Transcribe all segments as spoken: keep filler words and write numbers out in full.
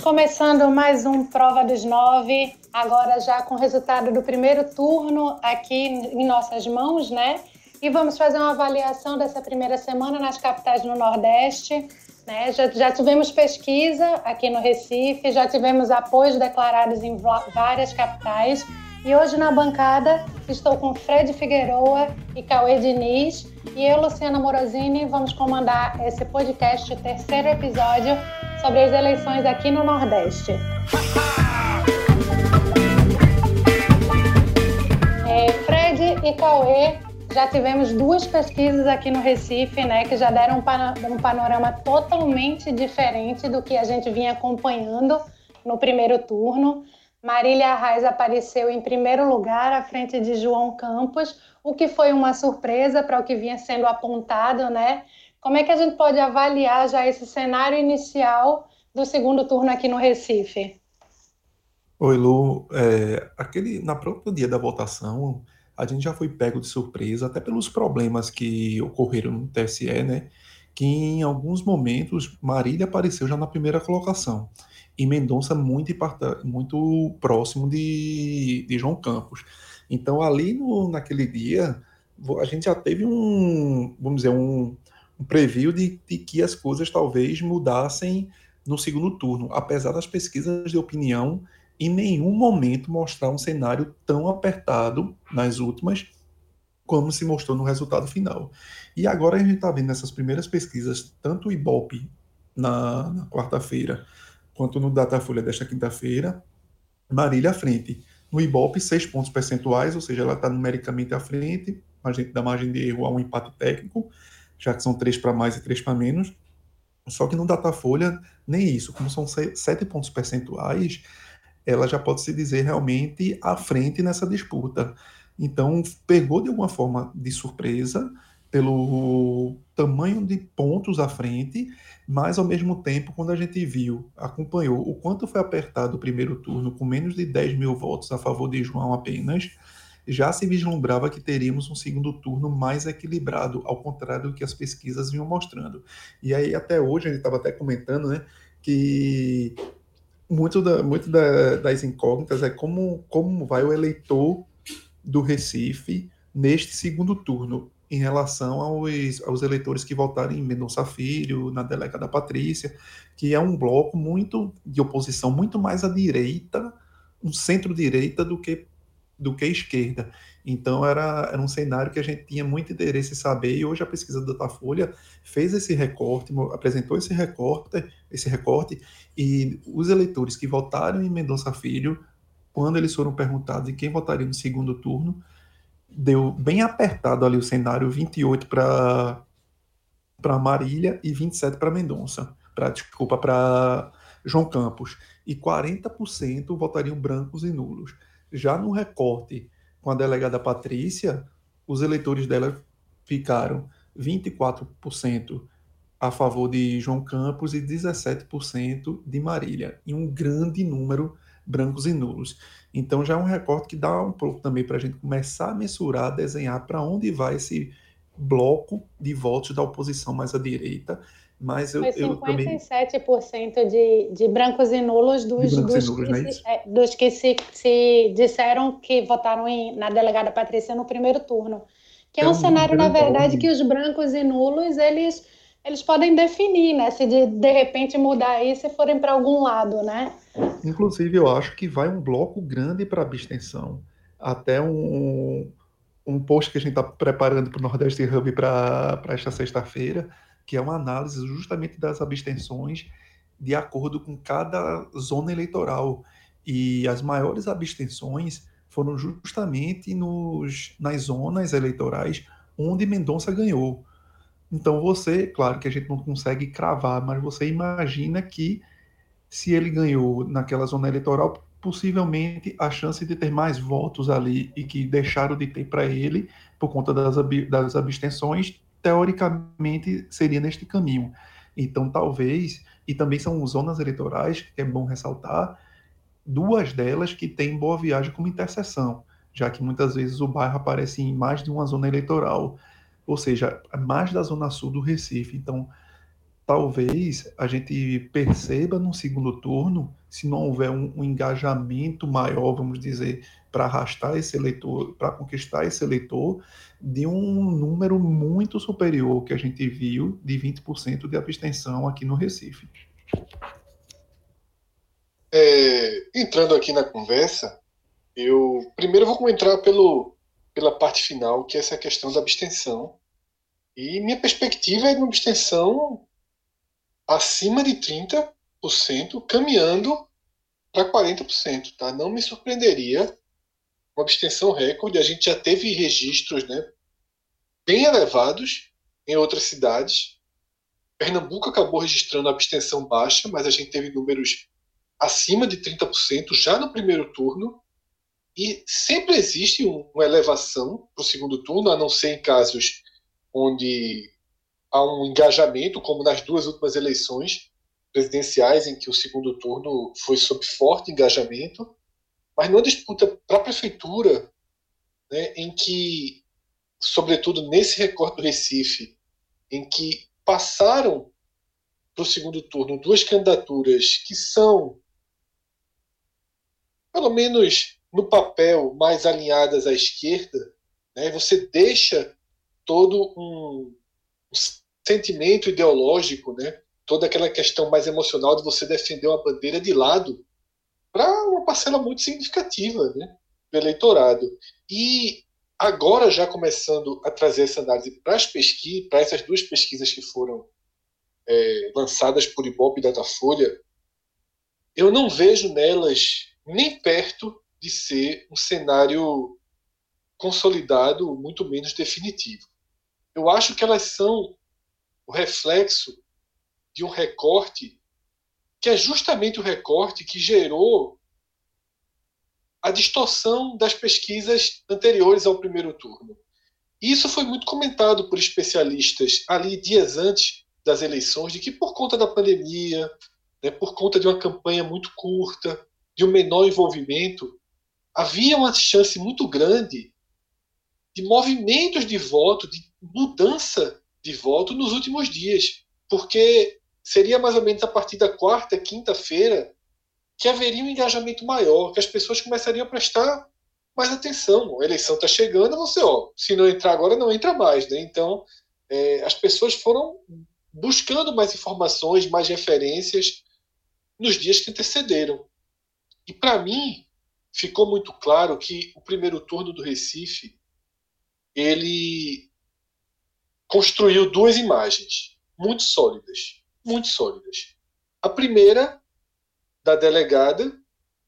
começando mais um Prova dos Nove, agora já com o resultado do primeiro turno aqui em nossas mãos, né? E vamos fazer uma avaliação dessa primeira semana nas capitais do Nordeste, né? Já, já tivemos pesquisa aqui no Recife, já tivemos apoios declarados em várias capitais. E hoje na bancada estou com Fred Figueroa e Cauê Diniz. E eu, Luciana Morosini, vamos comandar esse podcast, o terceiro episódio, sobre as eleições aqui no Nordeste. É, Fred e Cauê, já tivemos duas pesquisas aqui no Recife, né, que já deram um panorama totalmente diferente do que a gente vinha acompanhando no primeiro turno. Marília Reis apareceu em primeiro lugar à frente de João Campos, o que foi uma surpresa para o que vinha sendo apontado, né? Como é que a gente pode avaliar já esse cenário inicial do segundo turno aqui no Recife? Oi, Lu. É, aquele, na próprio dia da votação, a gente já foi pego de surpresa, até pelos problemas que ocorreram no T S E, né? Que em alguns momentos Marília apareceu já na primeira colocação e Mendonça muito, importa- muito próximo de, de João Campos. Então, ali no, naquele dia, vo- a gente já teve um, vamos dizer, um, um preview de, de que as coisas talvez mudassem no segundo turno, apesar das pesquisas de opinião em nenhum momento mostrar um cenário tão apertado nas últimas como se mostrou no resultado final. E agora a gente está vendo nessas primeiras pesquisas, tanto o Ibope na, na quarta-feira, quanto no Datafolha desta quinta-feira, Marília à frente. No Ibope, seis pontos percentuais, ou seja, ela está numericamente à frente, a gente dá margem de erro a um empate técnico, já que são três para mais e três para menos. Só que no Datafolha, nem isso. Como são sete pontos percentuais, ela já pode se dizer realmente à frente nessa disputa. Então, pegou de alguma forma de surpresa pelo tamanho de pontos à frente, mas ao mesmo tempo, quando a gente viu, acompanhou o quanto foi apertado o primeiro turno, com menos de dez mil votos a favor de João apenas, já se vislumbrava que teríamos um segundo turno mais equilibrado, ao contrário do que as pesquisas vinham mostrando. E aí, até hoje, a gente estava até comentando, né, que muito, da, muito da, das incógnitas é como, como vai o eleitor do Recife neste segundo turno em relação aos, aos eleitores que votaram em Mendonça Filho, na delegada Patrícia, que é um bloco muito de oposição, muito mais à direita, um centro-direita do que do que esquerda. Então era, era um cenário que a gente tinha muito interesse em saber, e hoje a pesquisa da Datafolha fez esse recorte, apresentou esse recorte, esse recorte, e os eleitores que votaram em Mendonça Filho, quando eles foram perguntados em quem votaria no segundo turno, deu bem apertado ali o cenário, vinte e oito para para Marília e vinte e sete para Mendonça, para desculpa, para João Campos, e quarenta por cento votariam brancos e nulos. Já no recorte com a delegada Patrícia, os eleitores dela ficaram vinte e quatro por cento a favor de João Campos e dezessete por cento de Marília, e um grande número brancos e nulos. Então já é um recorte que dá um pouco também para a gente começar a mensurar, desenhar para onde vai esse bloco de votos da oposição mais à direita, mas eu, Foi eu cinquenta e também, sete por cento de, de brancos e nulos de dos, brancos e dos nulos, que, não é se, isso? é, dos que se, se disseram que votaram em, na delegada Patrícia no primeiro turno. Que é É um um cenário, número na verdade, que enorme. os brancos e nulos, eles, eles podem definir, né? Se de, de repente mudar aí, se forem para algum lado, né? Inclusive, eu acho que vai um bloco grande para abstenção. Até um, um post que a gente está preparando para o Nordeste Hub para esta sexta-feira, que é uma análise justamente das abstenções de acordo com cada zona eleitoral. E as maiores abstenções foram justamente nos, nas zonas eleitorais onde Mendonça ganhou. Então você, claro que a gente não consegue cravar, mas você imagina que se ele ganhou naquela zona eleitoral, possivelmente a chance de ter mais votos ali e que deixaram de ter para ele por conta das, das abstenções, teoricamente seria neste caminho. Então, talvez, e também são zonas eleitorais, que é bom ressaltar, duas delas que têm Boa Viagem como interseção, já que muitas vezes o bairro aparece em mais de uma zona eleitoral, ou seja, mais da zona sul do Recife. Então, talvez a gente perceba no segundo turno, se não houver um, um engajamento maior, vamos dizer, para arrastar esse eleitor, para conquistar esse eleitor, de um número muito superior que a gente viu de vinte por cento de abstenção aqui no Recife. É, entrando aqui na conversa, eu primeiro vou comentar pelo, pela parte final, que é essa questão da abstenção. E minha perspectiva é de uma abstenção acima de trinta por cento, caminhando para quarenta por cento. Tá? Não me surpreenderia uma abstenção recorde. A gente já teve registros, né, bem elevados em outras cidades. Pernambuco acabou registrando abstenção baixa, mas a gente teve números acima de trinta por cento já no primeiro turno. E sempre existe um, uma elevação para o segundo turno, a não ser em casos onde há um engajamento, como nas duas últimas eleições presidenciais, em que o segundo turno foi sob forte engajamento, mas numa disputa para a prefeitura, né, em que, sobretudo nesse recorte do Recife, em que passaram para o segundo turno duas candidaturas que são, pelo menos no papel, mais alinhadas à esquerda, né, você deixa todo um, um sentimento ideológico, né, toda aquela questão mais emocional de você defender uma bandeira de lado para uma parcela muito significativa, né, do eleitorado. E agora, já começando a trazer essa análise para as pesquisas, para essas duas pesquisas que foram é, lançadas por Ibope e Datafolha, eu não vejo nelas nem perto de ser um cenário consolidado, muito menos definitivo. Eu acho que elas são o reflexo de um recorte que é justamente o recorte que gerou a distorção das pesquisas anteriores ao primeiro turno. Isso foi muito comentado por especialistas ali dias antes das eleições, de que por conta da pandemia, né, por conta de uma campanha muito curta, de um menor envolvimento, havia uma chance muito grande de movimentos de voto, de mudança de voto nos últimos dias, porque seria mais ou menos a partir da quarta, quinta-feira, que haveria um engajamento maior, que as pessoas começariam a prestar mais atenção. A eleição está chegando, você, ó, se não entrar agora, não entra mais, né? Então, é, as pessoas foram buscando mais informações, mais referências nos dias que antecederam. E, para mim, ficou muito claro que o primeiro turno do Recife, ele construiu duas imagens muito sólidas, muito sólidas. A primeira, da delegada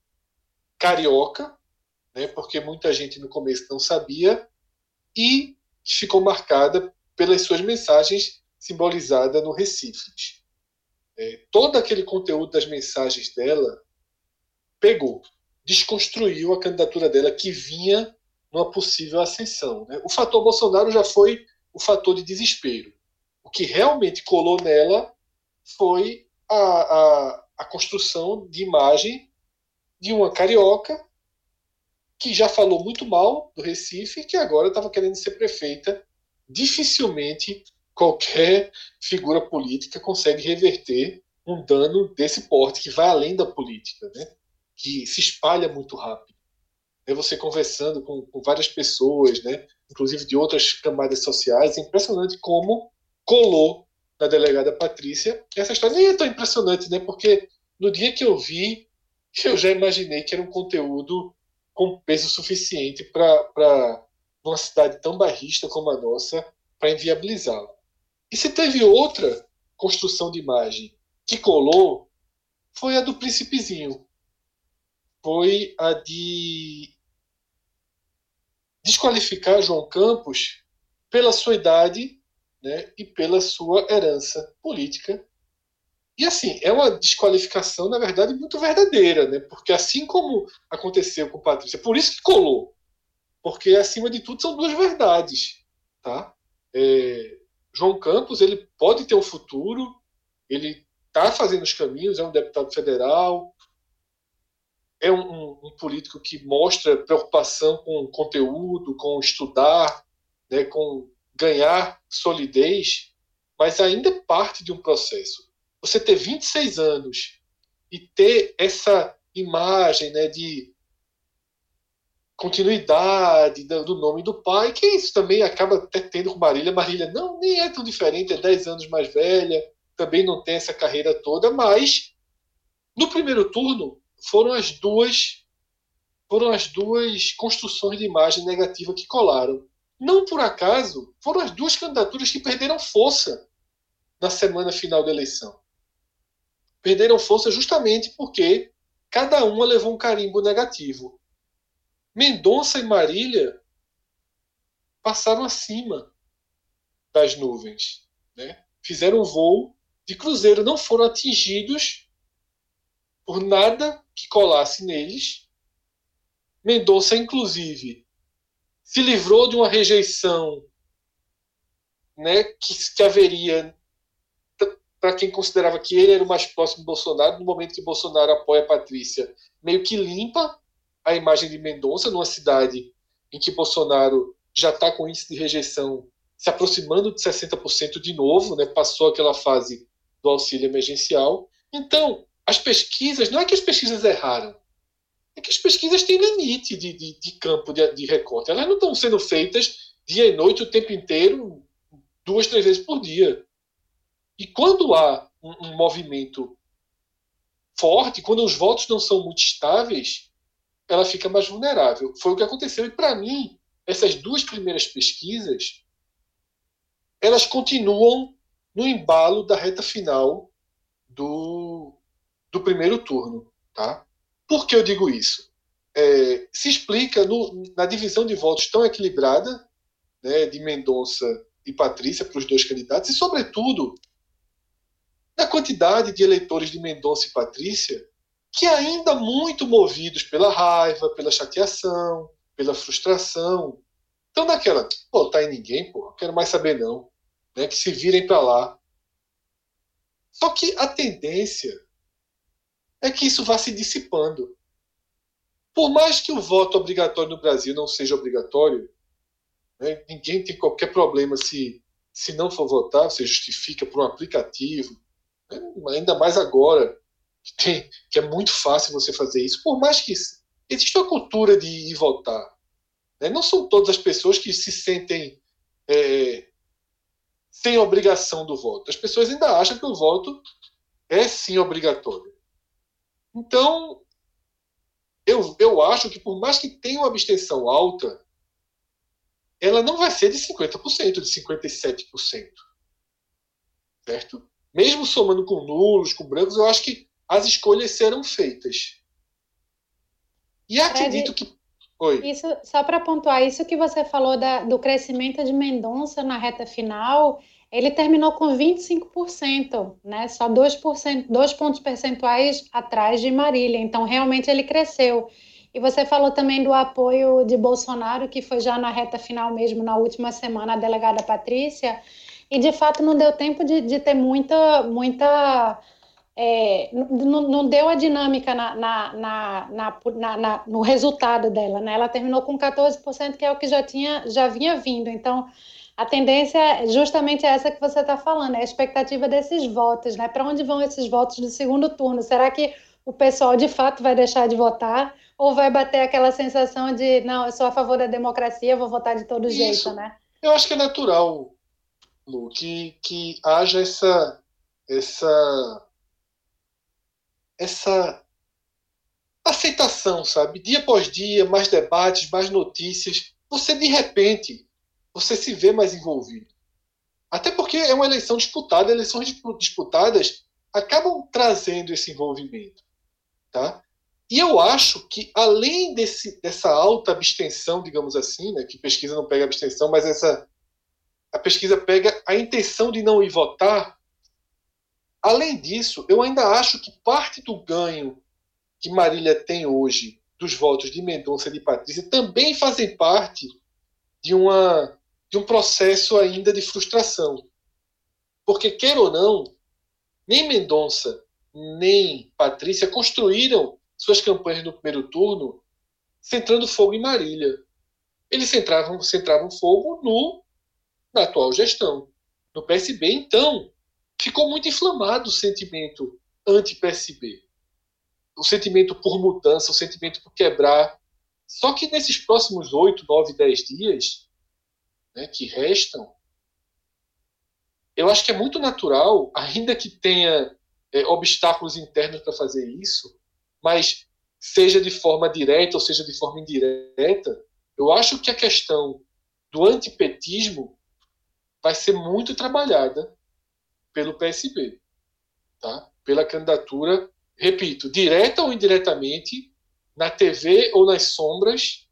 carioca, né, porque muita gente no começo não sabia, e que ficou marcada pelas suas mensagens simbolizadas no Recife. É, todo aquele conteúdo das mensagens dela pegou, desconstruiu a candidatura dela, que vinha numa possível ascensão. Né? O fator Bolsonaro já foi o fator de desespero. O que realmente colou nela foi a, a, a construção de imagem de uma carioca que já falou muito mal do Recife e que agora estava querendo ser prefeita. Dificilmente qualquer figura política consegue reverter um dano desse porte, que vai além da política, né? Que se espalha muito rápido. É você conversando com, com várias pessoas, né? Inclusive de outras camadas sociais, é impressionante como colou na delegada Patrícia essa história. Nem é tão impressionante, né? Porque no dia que eu vi, eu já imaginei que era um conteúdo com peso suficiente para uma cidade tão barrista como a nossa, para inviabilizá-la. E se teve outra construção de imagem que colou, foi a do Príncipezinho. Foi a de desqualificar João Campos pela sua idade, né, e pela sua herança política. E assim, é uma desqualificação, na verdade, muito verdadeira, né? Porque assim como aconteceu com Patrícia, por isso que colou. Porque, acima de tudo, são duas verdades. Tá? É, João Campos, ele pode ter um futuro, ele está fazendo os caminhos, é um deputado federal, é um, um, um político que mostra preocupação com conteúdo, com estudar, né, com ganhar solidez. mas ainda é parte de um processo. Você ter vinte e seis anos e ter essa imagem, né, de continuidade do nome do pai, que isso também acaba até tendo com Marília. Marília não, nem é tão diferente, é dez anos mais velha, também não tem essa carreira toda, mas no primeiro turno foram as duas foram as duas construções de imagem negativa que colaram. Não por acaso, foram as duas candidaturas que perderam força na semana final da eleição. Perderam força justamente porque cada uma levou um carimbo negativo. Mendonça e Marília passaram acima das nuvens, né? Fizeram um voo de cruzeiro, não foram atingidos por nada que colasse neles. Mendonça, inclusive, se livrou de uma rejeição, né, que, que haveria para quem considerava que ele era o mais próximo de Bolsonaro. No momento que Bolsonaro apoia a Patrícia, meio que limpa a imagem de Mendonça numa cidade em que Bolsonaro já está com índice de rejeição se aproximando de sessenta por cento de novo, né, passou aquela fase do auxílio emergencial. Então, as pesquisas, não é que as pesquisas erraram, é que as pesquisas têm limite de, de, de campo de, de recorte. Elas não estão sendo feitas dia e noite o tempo inteiro, duas, três vezes por dia. E quando há um, um movimento forte, quando os votos não são muito estáveis, ela fica mais vulnerável. Foi o que aconteceu. E, para mim, essas duas primeiras pesquisas, elas continuam no embalo da reta final do, do primeiro turno. Tá? Por que eu digo isso? É, se explica no, na divisão de votos tão equilibrada, né, de Mendonça e Patrícia para os dois candidatos, e, sobretudo, na quantidade de eleitores de Mendonça e Patrícia que, ainda muito movidos pela raiva, pela chateação, pela frustração, estão naquela, pô, tá em ninguém, pô, não quero mais saber não, né, que se virem para lá. Só que a tendência é que isso vá se dissipando. Por mais que o voto obrigatório no Brasil não seja obrigatório, né, ninguém tem qualquer problema se, se não for votar, você justifica por um aplicativo, né, ainda mais agora, que, tem, que é muito fácil você fazer isso. Por mais que exista uma cultura de ir votar, né, não são todas as pessoas que se sentem é, sem obrigação do voto. As pessoas ainda acham que o voto é sim obrigatório. Então, eu, eu acho que por mais que tenha uma abstenção alta, ela não vai ser de cinquenta por cento, de cinquenta e sete por cento. Certo? Mesmo somando com nulos, com brancos, eu acho que as escolhas serão feitas. E acredito Fred, que... Oi. Isso, só para pontuar, isso que você falou da, do crescimento de Mendonça na reta final, ele terminou com vinte e cinco por cento, né? Só dois por cento, dois pontos percentuais atrás de Marília. Então, realmente, ele cresceu. E você falou também do apoio de Bolsonaro, que foi já na reta final mesmo, na última semana, a delegada Patrícia. E, de fato, não deu tempo de, de ter muita... muita é, não, não deu a dinâmica na, na, na, na, na, no resultado dela, né? Ela terminou com quatorze por cento, que é o que já, tinha, já vinha vindo. Então, a tendência é justamente essa que você está falando, é a expectativa desses votos, né? Para onde vão esses votos do segundo turno? Será que o pessoal, de fato, vai deixar de votar? Ou vai bater aquela sensação de, não, eu sou a favor da democracia, vou votar de todo Isso. jeito, né? Eu acho que é natural, Lu, que, que haja essa... essa essa aceitação, sabe? Dia após dia, mais debates, mais notícias. Você, de repente, você se vê mais envolvido. Até porque é uma eleição disputada, eleições disputadas acabam trazendo esse envolvimento. Tá? E eu acho que, além desse, dessa alta abstenção, digamos assim, né, que pesquisa não pega abstenção, mas essa, a pesquisa pega a intenção de não ir votar. Além disso, eu ainda acho que parte do ganho que Marília tem hoje dos votos de Mendonça e de Patrícia também fazem parte de, uma, de um processo ainda de frustração. Porque, quer ou não, nem Mendonça nem Patrícia construíram suas campanhas no primeiro turno centrando fogo em Marília. Eles centravam, centravam fogo no, na atual gestão, no P S B. Então, ficou muito inflamado o sentimento anti-P S B. O sentimento por mudança, o sentimento por quebrar. Só que nesses próximos oito, nove, dez dias, né, que restam, eu acho que é muito natural, ainda que tenha é, obstáculos internos para fazer isso, mas seja de forma direta ou seja de forma indireta, eu acho que a questão do antipetismo vai ser muito trabalhada pelo P S B, tá? Pela candidatura, repito, direta ou indiretamente, na T V ou nas sombras,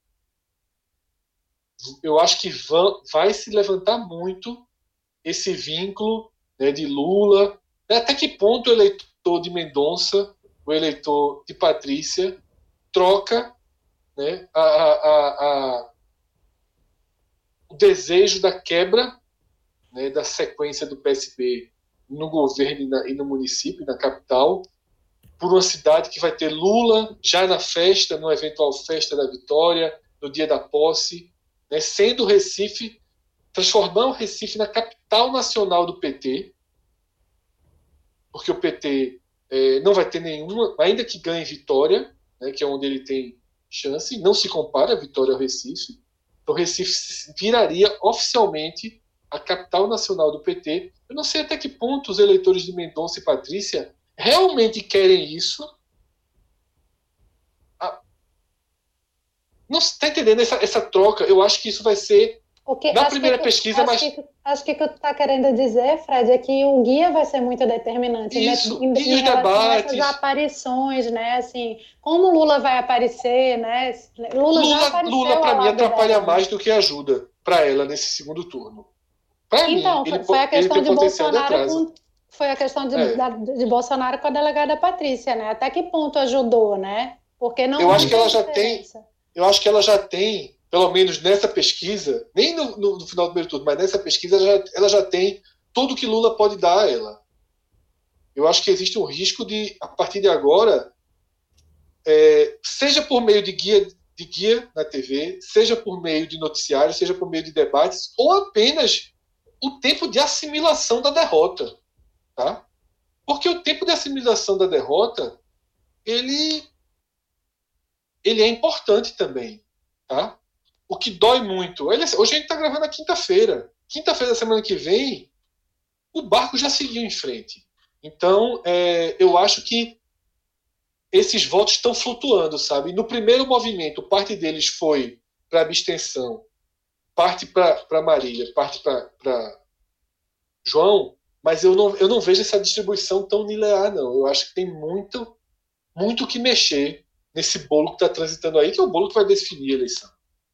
eu acho que vão, vai se levantar muito esse vínculo, né, de Lula. Até que ponto o eleitor de Mendonça, o eleitor de Patrícia, troca, né, a, a, a, o desejo da quebra, né, da sequência do P S B no governo e, na, e no município, na capital, por uma cidade que vai ter Lula já na festa, numa eventual festa da vitória, no dia da posse, né, sendo o Recife, transformar o Recife na capital nacional do P T, porque o P T é, não vai ter nenhuma, ainda que ganhe Vitória, né, que é onde ele tem chance, não se compara a Vitória ao Recife, então o Recife viraria oficialmente a capital nacional do P T. Eu não sei até que ponto os eleitores de Mendonça e Patrícia realmente querem isso. Ah, não está entendendo essa, essa troca? Eu acho que isso vai ser que, na primeira que, pesquisa, acho mas... Que, acho que o que tu está querendo dizer, Fred, é que o guia vai ser muito determinante, isso, né? Em, e em os relação debates... a essas aparições, né? Assim, como Lula vai aparecer, né? Lula, Lula, já apareceu Lula para mim, atrapalha dela, mais né? do que ajuda para ela nesse segundo turno. Para Então, mim, ele, foi a ele questão tem de potencial de Bolsonaro atraso. com, foi a questão de, É. da- de Bolsonaro com a delegada Patrícia, né? Até que ponto ajudou, né? Porque não, Eu acho não que ela tem já tem, diferença. eu acho que ela já tem, pelo menos nessa pesquisa, nem no, no, no final do primeiro turno, mas nessa pesquisa ela já, ela já tem tudo que Lula pode dar a ela. Eu acho que existe um risco de, a partir de agora, é, seja por meio de guia, de guia na T V, seja por meio de noticiários, seja por meio de debates, ou apenas o tempo de assimilação da derrota, tá? Porque o tempo de assimilação da derrota, ele, ele é importante também, tá? O que dói muito, ele, hoje a gente está gravando na quinta-feira, quinta-feira da semana que vem, o barco já seguiu em frente. Então, é, eu acho que esses votos estão flutuando, sabe? No primeiro movimento, parte deles foi para abstenção, parte para Marília, parte para João, mas eu não, eu não vejo essa distribuição tão linear, não. Eu acho que tem muito, muito que mexer nesse bolo que está transitando aí, que é o bolo que vai definir a eleição.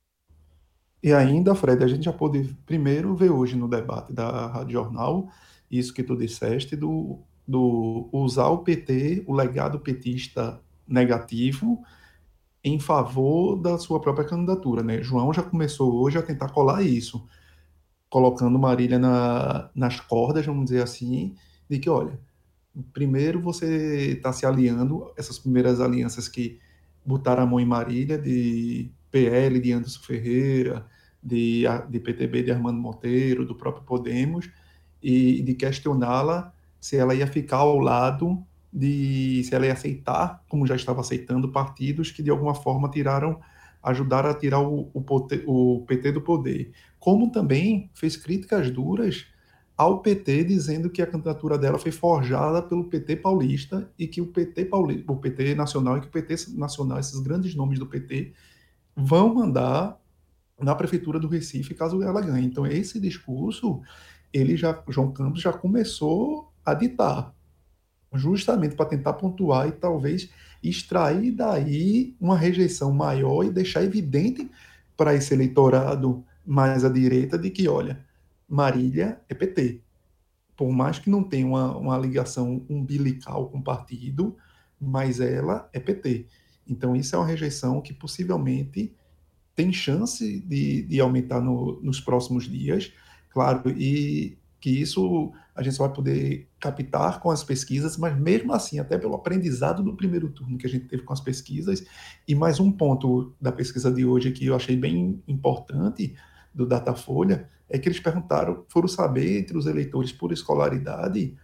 E ainda, Fred, a gente já pôde primeiro ver hoje no debate da Rádio Jornal, isso que tu disseste, do, do usar o P T, o legado petista negativo, em favor da sua própria candidatura, né? João já começou hoje a tentar colar isso, colocando Marília na, nas cordas, vamos dizer assim, de que, olha, primeiro você está se aliando, essas primeiras alianças que botaram a mão em Marília, de P L, de Anderson Ferreira, de, de P T B, de Armando Monteiro, do próprio Podemos, e de questioná-la se ela ia ficar ao lado de, se ela ia aceitar, como já estava aceitando, partidos que de alguma forma tiraram, ajudaram a tirar o, o, o P T do poder. Como também fez críticas duras ao P T, dizendo que a candidatura dela foi forjada pelo P T paulista e que o P T paulista, o P T nacional e que o P T nacional, esses grandes nomes do P T, vão mandar na prefeitura do Recife caso ela ganhe. Então esse discurso, ele já, João Campos já começou a ditar, justamente para tentar pontuar e talvez extrair daí uma rejeição maior e deixar evidente para esse eleitorado mais à direita de que, olha, Marília é P T. Por mais que não tenha uma, uma ligação umbilical com o partido, mas ela é P T. Então, isso é uma rejeição que possivelmente tem chance de, de aumentar no, nos próximos dias, claro, e que isso a gente só vai poder captar com as pesquisas, mas mesmo assim, até pelo aprendizado do primeiro turno que a gente teve com as pesquisas, e mais um ponto da pesquisa de hoje que eu achei bem importante, do Datafolha, é que eles perguntaram, foram saber entre os eleitores por escolaridade,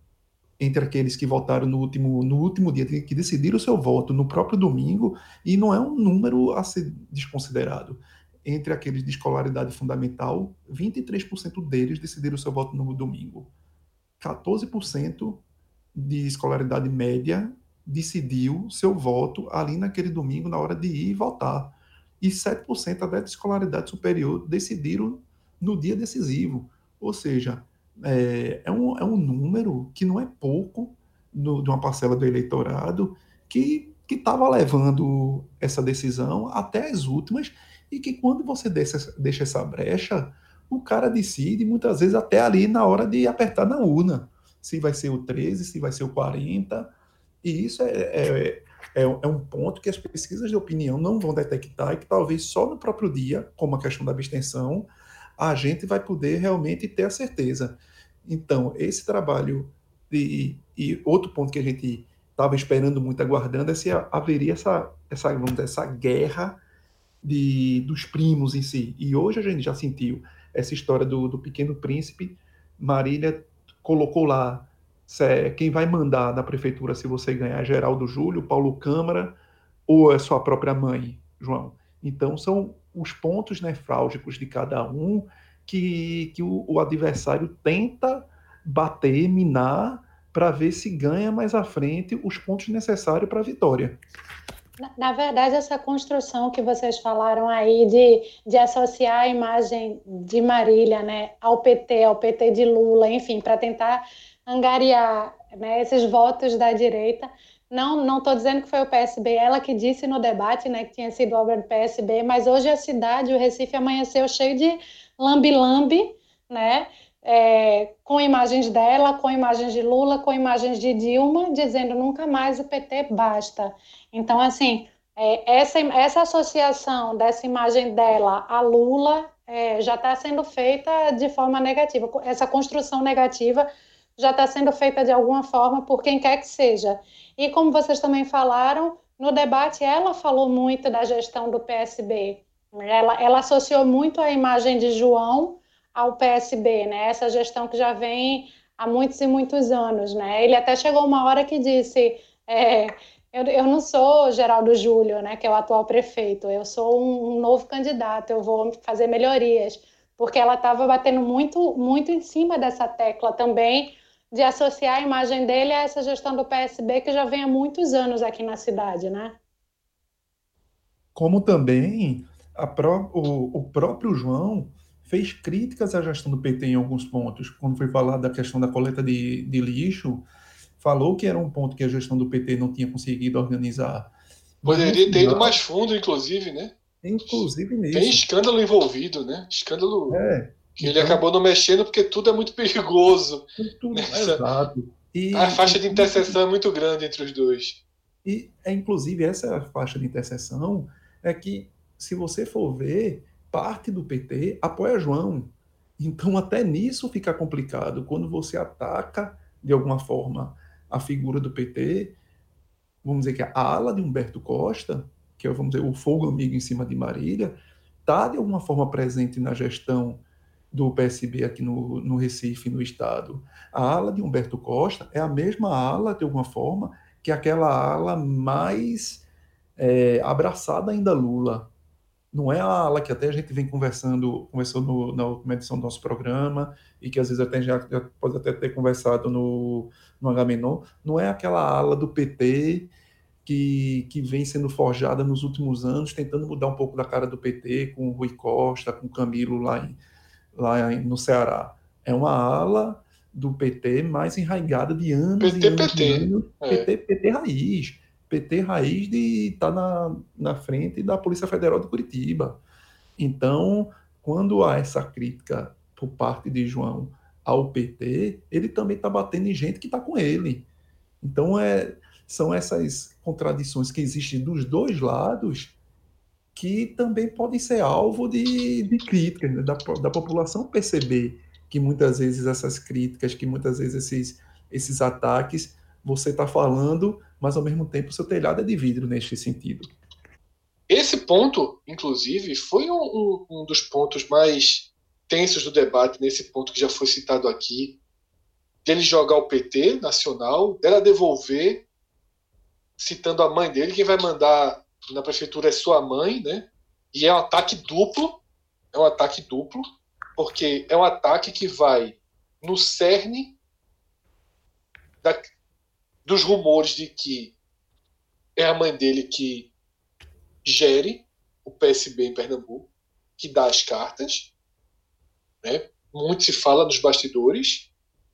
entre aqueles que votaram no último, no último dia, que decidiram o seu voto no próprio domingo, e não é um número a ser desconsiderado. Entre aqueles de escolaridade fundamental, vinte e três por cento deles decidiram o seu voto no domingo. quatorze por cento de escolaridade média decidiu seu voto ali naquele domingo, na hora de ir votar. E sete por cento até de escolaridade superior decidiram no dia decisivo. Ou seja, é, é, um, é um número que não é pouco no, de uma parcela do eleitorado que estava levando essa decisão até as últimas, e que quando você deixa, deixa essa brecha, o cara decide muitas vezes até ali na hora de apertar na urna, se vai ser o treze, se vai ser o quarenta, e isso é, é, é, é um ponto que as pesquisas de opinião não vão detectar, e que talvez só no próprio dia, como a questão da abstenção, a gente vai poder realmente ter a certeza. Então, esse trabalho, e, e outro ponto que a gente estava esperando muito, aguardando, é se haveria essa, essa, vamos dizer, essa guerra de, dos primos em si. E hoje a gente já sentiu essa história do, do Pequeno Príncipe. Marília colocou lá se, quem vai mandar na prefeitura se você ganhar é Geraldo Júlio, Paulo Câmara, ou é sua própria mãe, João. Então são os pontos nefrálgicos de cada um que, que o, o adversário tenta bater, minar, para ver se ganha mais à frente os pontos necessários para a vitória. Na, na verdade, essa construção que vocês falaram aí de, de associar a imagem de Marília, né, ao P T, ao P T de Lula, enfim, para tentar angariar, né, esses votos da direita. Não não estou dizendo que foi o P S B, ela que disse no debate, né, que tinha sido obra do P S B, mas hoje a cidade, o Recife, amanheceu cheio de lambi-lambi, né, é, com imagens dela, com imagens de Lula, com imagens de Dilma, dizendo nunca mais o P T basta. Então, assim, é, essa, essa associação dessa imagem dela a Lula é, já está sendo feita de forma negativa. Essa construção negativa já está sendo feita de alguma forma por quem quer que seja. E como vocês também falaram, no debate ela falou muito da gestão do P S B. Ela, ela associou muito a imagem de João ao P S B, né? Essa gestão que já vem há muitos e muitos anos, né? Ele até chegou uma hora que disse... É, eu, eu não sou Geraldo Júlio, né, que é o atual prefeito, eu sou um, um novo candidato, eu vou fazer melhorias, porque ela estava batendo muito, muito em cima dessa tecla também, de associar a imagem dele a essa gestão do P S B, que já vem há muitos anos aqui na cidade, né? Como também a pró o, o próprio João fez críticas à gestão do P T em alguns pontos, quando foi falar da questão da coleta de, de lixo, falou que era um ponto que a gestão do P T não tinha conseguido organizar. Mas Poderia ter final, ido mais fundo, inclusive, né? Inclusive nisso. Tem escândalo envolvido, né? Escândalo é, que então, ele acabou não mexendo porque tudo é muito perigoso. Tudo, nessa... Exato. E, a faixa de e, interseção é muito grande entre os dois. E, é, inclusive, essa faixa de interseção é que, se você for ver, parte do P T apoia João. Então, até nisso fica complicado. Quando você ataca, de alguma forma, a figura do P T, vamos dizer que a ala de Humberto Costa, que é, vamos dizer, o fogo amigo em cima de Marília, está, de alguma forma, presente na gestão do P S B aqui no, no Recife, no estado. A ala de Humberto Costa é a mesma ala, de alguma forma, que é aquela ala mais é, abraçada ainda a Lula. Não é a ala que até a gente vem conversando, conversou no, na última edição do nosso programa, e que às vezes até já, já pode até ter conversado no, no Agamenon, não é aquela ala do P T que, que vem sendo forjada nos últimos anos, tentando mudar um pouco da cara do P T, com o Rui Costa, com o Camilo lá, em, lá no Ceará. É uma ala do P T mais enraigada de anos P T, e anos P T. e anos. É. P T, P T raiz. P T raiz de estar tá na, na frente da Polícia Federal de Curitiba. Então, quando há essa crítica por parte de João ao P T, ele também está batendo em gente que está com ele. Então, é, são essas contradições que existem dos dois lados que também podem ser alvo de, de críticas, né? da, da população perceber que muitas vezes essas críticas, que muitas vezes esses, esses ataques, você está falando, mas ao mesmo tempo o seu telhado é de vidro neste sentido. Esse ponto, inclusive, foi um, um, um dos pontos mais tensos do debate, nesse ponto que já foi citado aqui, dele jogar o P T nacional, dela devolver, citando a mãe dele, quem vai mandar na prefeitura é sua mãe, né? E é um ataque duplo, é um ataque duplo, porque é um ataque que vai no cerne da, dos rumores de que é a mãe dele que gere o P S B em Pernambuco, que dá as cartas, né? Muito se fala nos bastidores,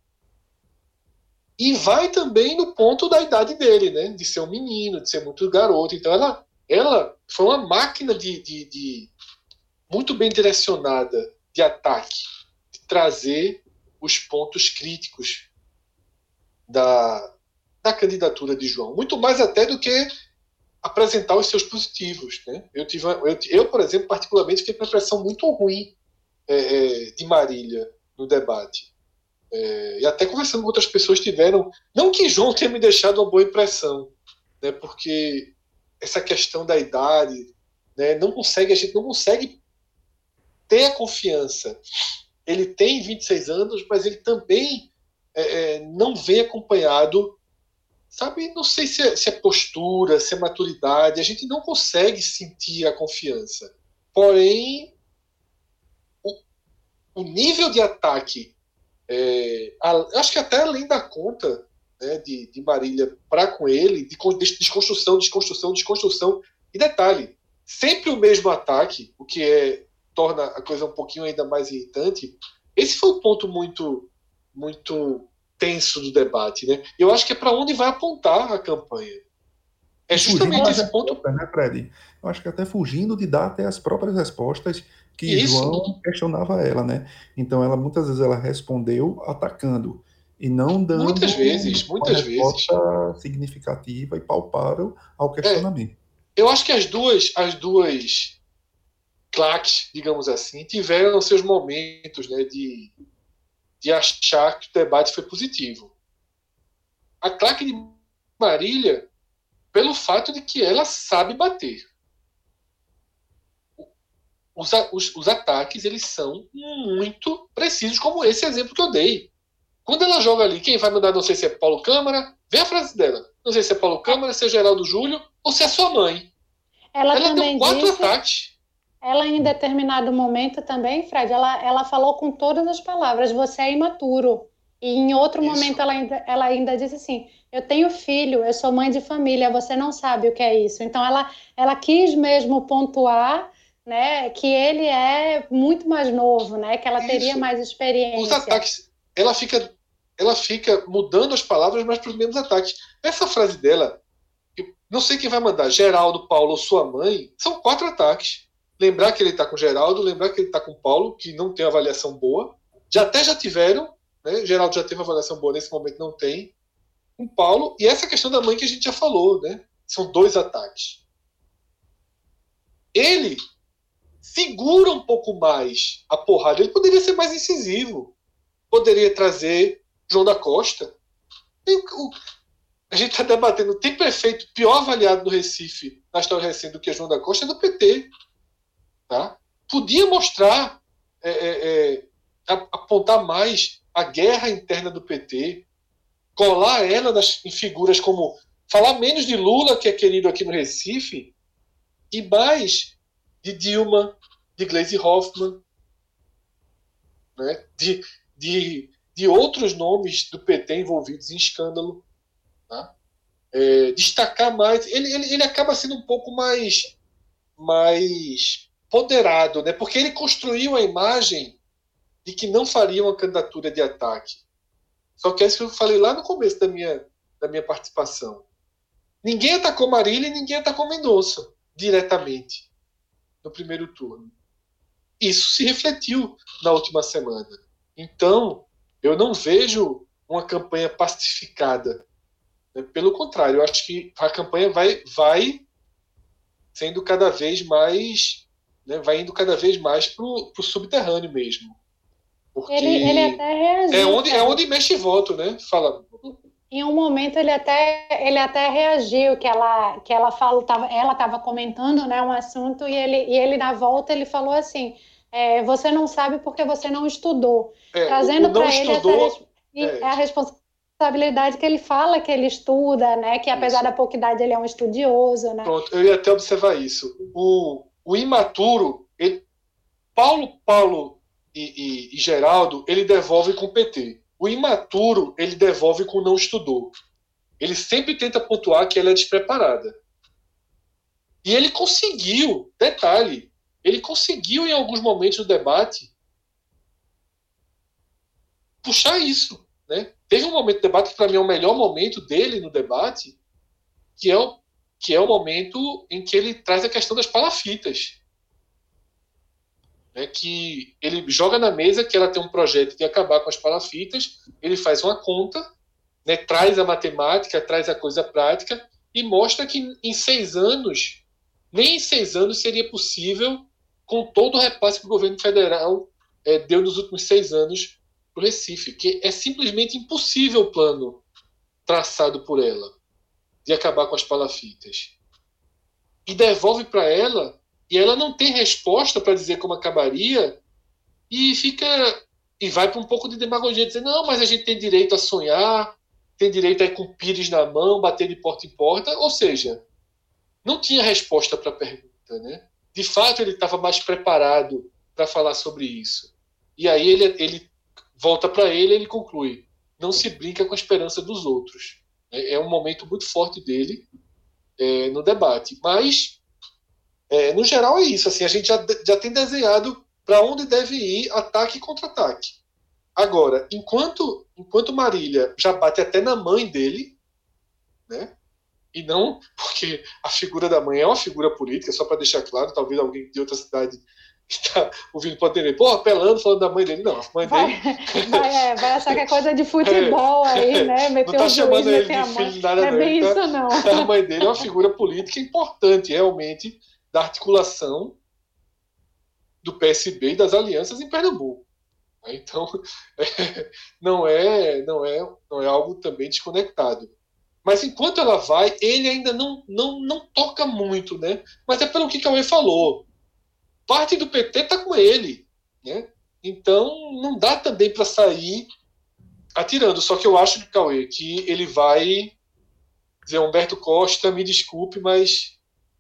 e vai também no ponto da idade dele, né? De ser um menino, de ser muito garoto. Então ela, ela foi uma máquina de, de, de muito bem direcionada de ataque, de trazer os pontos críticos da, da candidatura de João, muito mais até do que apresentar os seus positivos, né? Eu, tive, eu, eu, por exemplo, particularmente, fiquei com uma impressão muito ruim é, é, de Marília no debate. É, e até conversando com outras pessoas tiveram... Não que João tenha me deixado uma boa impressão, né? Porque essa questão da idade, né? Não consegue, a gente não consegue ter a confiança. Ele tem vinte e seis anos, mas ele também é, é, não vem acompanhado, sabe? Não sei se é, se é postura, se é maturidade. A gente não consegue sentir a confiança. Porém, o, o nível de ataque, é, a, acho que até além da conta, né, de, de Marília para com ele, de desconstrução, desconstrução, desconstrução. E detalhe, sempre o mesmo ataque, o que é, torna a coisa um pouquinho ainda mais irritante. Esse foi um ponto muito, muito tenso do debate, né? Eu acho que é para onde vai apontar a campanha. É justamente esse ponto, resposta, né, Fred? Eu acho que até fugindo de dar até as próprias respostas que Isso. João questionava ela, né? Então ela muitas vezes ela respondeu atacando e não dando muitas vezes, muitas uma resposta vezes significativa e palpável ao questionamento. É, eu acho que as duas, as duas claques, digamos assim, tiveram seus momentos, né, de, de achar que o debate foi positivo. A claque de Marília, pelo fato de que ela sabe bater. Os, os, os ataques, eles são muito precisos, como esse exemplo que eu dei. Quando ela joga ali, quem vai mandar, não sei se é Paulo Câmara, vê a frase dela. Não sei se é Paulo Câmara, se é Geraldo Júlio, ou se é sua mãe. Ela, ela também deu quatro disse, ataques. Ela, em determinado momento também, Fred, ela, ela falou com todas as palavras, você é imaturo. E em outro isso. momento ela ainda, ela ainda disse assim, eu tenho filho, eu sou mãe de família, você não sabe o que é isso. Então ela, ela quis mesmo pontuar, né, que ele é muito mais novo, né, que ela teria isso. mais experiência. Os ataques, ela fica, ela fica mudando as palavras, mas para os mesmos ataques. Essa frase dela, não sei quem vai mandar, Geraldo, Paulo ou sua mãe, são quatro ataques. Lembrar que ele está com Geraldo, lembrar que ele está com Paulo, que não tem avaliação boa. Já até já tiveram, né? Geraldo já teve avaliação boa, nesse momento não tem. Com Paulo, e essa questão da mãe que a gente já falou, né? São dois ataques. Ele segura um pouco mais a porrada, ele poderia ser mais incisivo, poderia trazer João da Costa. E o, a gente está debatendo, tem prefeito pior avaliado no Recife, na história recente, do que João da Costa, é do P T. Tá? Podia mostrar, é, é, é, apontar mais a guerra interna do P T, colar ela nas, em figuras como falar menos de Lula, que é querido aqui no Recife, e mais de Dilma, de Gleisi Hoffmann, né? de, de, de outros nomes do P T envolvidos em escândalo. Tá? É, destacar mais. Ele, ele, ele acaba sendo um pouco mais... mais ponderado, né? Porque ele construiu a imagem de que não faria uma candidatura de ataque. Só que é isso que eu falei lá no começo da minha, da minha participação. Ninguém atacou Marília e ninguém atacou Mendonça diretamente no primeiro turno. Isso se refletiu na última semana. Então, eu não vejo uma campanha pacificada. Né? Pelo contrário, eu acho que a campanha vai, vai sendo cada vez mais... Né, vai indo cada vez mais para o subterrâneo mesmo. Porque ele, ele até reagiu. É onde, é onde mexe voto, né? Fala. Em um momento ele até, ele até reagiu, que ela, que ela falou, tava, ela estava comentando, né, um assunto, e ele, e ele na volta ele falou assim, é, você não sabe porque você não estudou. É, Trazendo para ele estudou, essa e é. é a responsabilidade que ele fala que ele estuda, né? Que apesar Isso. da pouca idade ele é um estudioso, né? Pronto, eu ia até observar isso. O, o imaturo, ele, Paulo, Paulo e, e, e Geraldo, ele devolve com P T. O imaturo, ele devolve com não estudou. Ele sempre tenta pontuar que ela é despreparada. E ele conseguiu, detalhe, ele conseguiu em alguns momentos do debate puxar isso, né? Teve um momento do debate que para mim é o melhor momento dele no debate, que é o, que é o momento em que ele traz a questão das palafitas. Né? Que ele joga na mesa que ela tem um projeto de acabar com as palafitas, ele faz uma conta, né? Traz a matemática, traz a coisa prática e mostra que em seis anos, nem em seis anos seria possível, com todo o repasse que o governo federal é, deu nos últimos seis anos para o Recife, que é simplesmente impossível o plano traçado por ela de acabar com as palafitas. E devolve para ela, e ela não tem resposta para dizer como acabaria, e fica e vai para um pouco de demagogia, dizer, não, mas a gente tem direito a sonhar, tem direito a ir com o pires na mão, bater de porta em porta, ou seja, não tinha resposta para a pergunta, né? De fato, ele estava mais preparado para falar sobre isso. E aí ele, ele volta para ele e ele conclui, não se brinca com a esperança dos outros. É um momento muito forte dele é, no debate. Mas, é, no geral, é isso. Assim, a gente já, já tem desenhado para onde deve ir ataque e contra-ataque. Agora, enquanto, enquanto Marília já bate até na mãe dele, né? E não porque a figura da mãe é uma figura política, só para deixar claro, talvez alguém de outra cidade que está ouvindo pode ter, pô, apelando, falando da mãe dele. Não, a mãe vai, dele... Vai, é, vai achar que é coisa de futebol é, aí, né? Meter não está chamando juiz, ele de filho, nada, não. É bem não. isso, não. A mãe dele é uma figura política importante, realmente, da articulação do P S B e das alianças em Pernambuco. Então, é, não, é, não, é, não é algo também desconectado. Mas enquanto ela vai, ele ainda não, não, não toca muito, né? Mas é pelo que Cauê falou. Parte do P T está com ele, né? Então não dá também para sair atirando. Só que eu acho, Cauê, que ele vai dizer, Humberto Costa, me desculpe, mas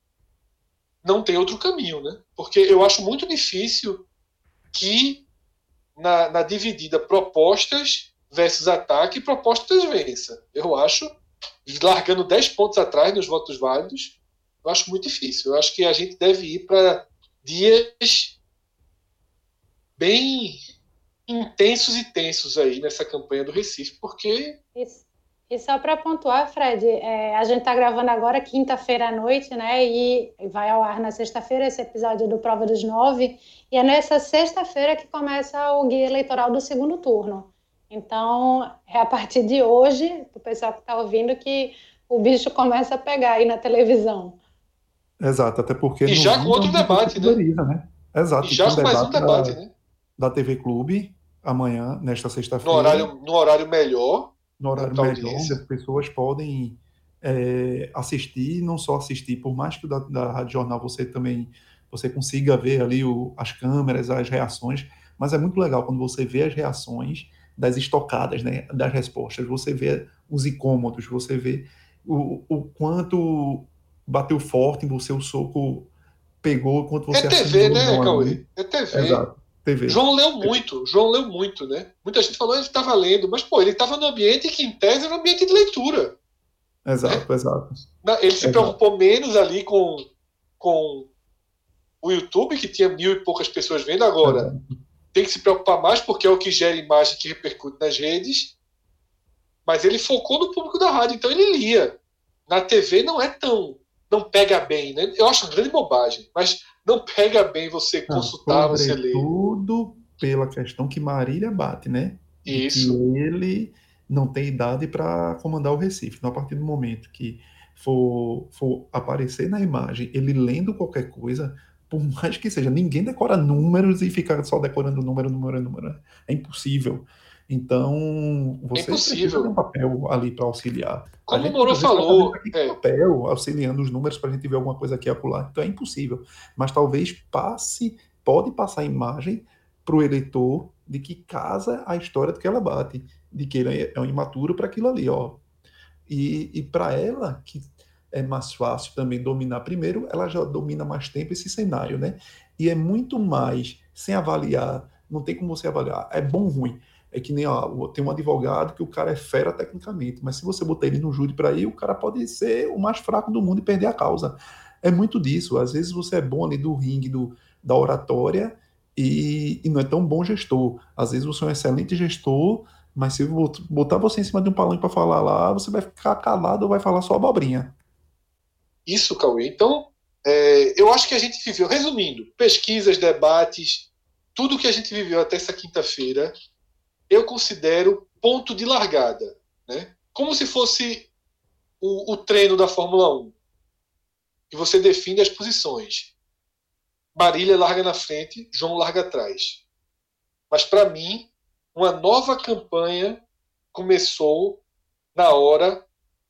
não tem outro caminho, né? Porque eu acho muito difícil que na, na dividida propostas versus ataque, propostas vença. Eu acho, largando dez pontos atrás nos votos válidos, eu acho muito difícil. Eu acho que a gente deve ir para dias bem intensos e tensos aí nessa campanha do Recife, porque... Isso. E só para pontuar, Fred, é, a gente está gravando agora quinta-feira à noite, né? E vai ao ar na sexta-feira esse episódio do Prova dos Nove. E é nessa sexta-feira que começa o guia eleitoral do segundo turno. Então, é a partir de hoje, o pessoal que está ouvindo, que o bicho começa a pegar aí na televisão. Exato, até porque... E já com outro debate, né? né? Exato. E já com mais um debate, da, né? Da T V Clube, amanhã, nesta sexta-feira. No horário, no horário melhor. No horário melhor, onde as pessoas podem é, assistir, não só assistir, por mais que da, da Rádio Jornal você também você consiga ver ali o, as câmeras, as reações, mas é muito legal quando você vê as reações das estocadas, né, das respostas, você vê os incômodos, você vê o, o quanto bateu forte em você, o soco pegou, quanto você é T V, né, Cauê? É T V. Exato. T V. João leu muito, João leu muito, né? Muita gente falou que ele estava lendo, mas, pô, ele estava no ambiente que, em tese, era um ambiente de leitura. Exato, né? Exato. Ele se exato. preocupou menos ali com, com o YouTube, que tinha mil e poucas pessoas vendo agora. Exato. Tem que se preocupar mais, porque é o que gera imagem que repercute nas redes. Mas ele focou no público da rádio, então ele lia. Na T V não é tão... não pega bem, né? Eu acho uma grande bobagem, mas não pega bem você consultar, não, você ler. Tudo pela questão que Marília bate, né? De Isso. Que ele não tem idade para comandar o Recife. Então, a partir do momento que for, for aparecer na imagem, ele lendo qualquer coisa, por mais que seja, ninguém decora números e fica só decorando número, número, número. É impossível. Então, você é impossível. tem um papel ali para auxiliar. Como o Moro falou, aqui é. papel auxiliando os números para a gente ver alguma coisa aqui e acolá. Então é impossível. Mas talvez passe pode passar a imagem para o eleitor de que casa a história do que ela bate, de que ele é um imaturo para aquilo ali, ó. E, e para ela, que é mais fácil também dominar primeiro, ela já domina mais tempo esse cenário, né? E é muito mais, sem avaliar, não tem como você avaliar, é bom ou ruim. É que nem, ó, tem um advogado que o cara é fera tecnicamente, mas se você botar ele no júri para ir, o cara pode ser o mais fraco do mundo e perder a causa. É muito disso. Às vezes você é bom ali do ringue, do, da oratória, e, e não é tão bom gestor. Às vezes você é um excelente gestor, mas se eu botar você em cima de um palanque para falar lá, você vai ficar calado ou vai falar só abobrinha. Isso, Cauê. Então, é, eu acho que a gente viveu, resumindo, pesquisas, debates, tudo que a gente viveu até essa quinta-feira, eu considero ponto de largada, né? Como se fosse o, o treino da Fórmula um, que você define as posições. Marília larga na frente, João larga atrás. Mas, para mim, uma nova campanha começou na hora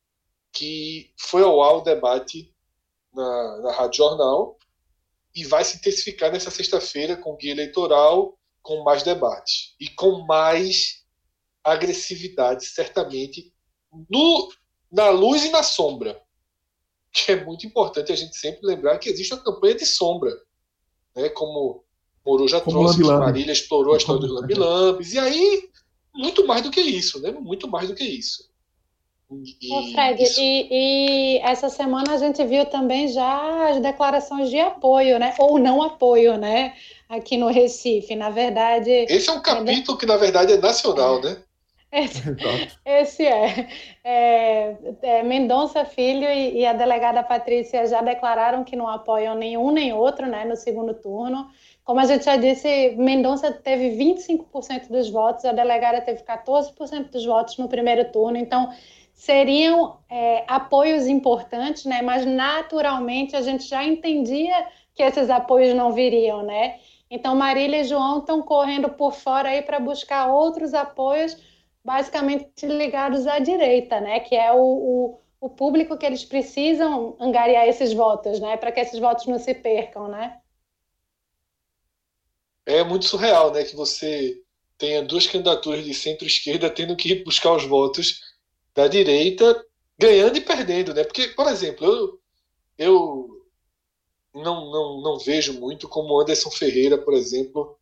que foi ao ar o debate na, na Rádio Jornal e vai se intensificar nessa sexta-feira com guia eleitoral, com mais debates e com mais agressividade, certamente, no, na luz e na sombra, que é muito importante a gente sempre lembrar que existe uma campanha de sombra, né? Como Moro já Como trouxe, que Lambi-Lambi. Marília explorou a história dos lambilambes, e aí, muito mais do que isso, né? Muito mais do que isso. E, Ô Fred, isso... E, e essa semana a gente viu também já as declarações de apoio, né? Ou não apoio, né? Aqui no Recife, na verdade... Esse é um capítulo é... que, na verdade, é nacional, é. né? Esse, esse é. é, é Mendonça Filho e, e a delegada Patrícia já declararam que não apoiam nenhum nem outro, né, no segundo turno. Como a gente já disse, Mendonça teve vinte e cinco por cento dos votos, a delegada teve quatorze por cento dos votos no primeiro turno. Então, seriam é, apoios importantes, né, mas naturalmente a gente já entendia que esses apoios não viriam, né? Então, Marília e João estão correndo por fora aí para buscar outros apoios, basicamente ligados à direita, né? Que é o, o, o público que eles precisam angariar esses votos, né? Para que esses votos não se percam, né? É muito surreal, né? Que você tenha duas candidaturas de centro-esquerda tendo que ir buscar os votos da direita, ganhando e perdendo, né? Porque, por exemplo, eu, eu não, não, não vejo muito como Anderson Ferreira, por exemplo,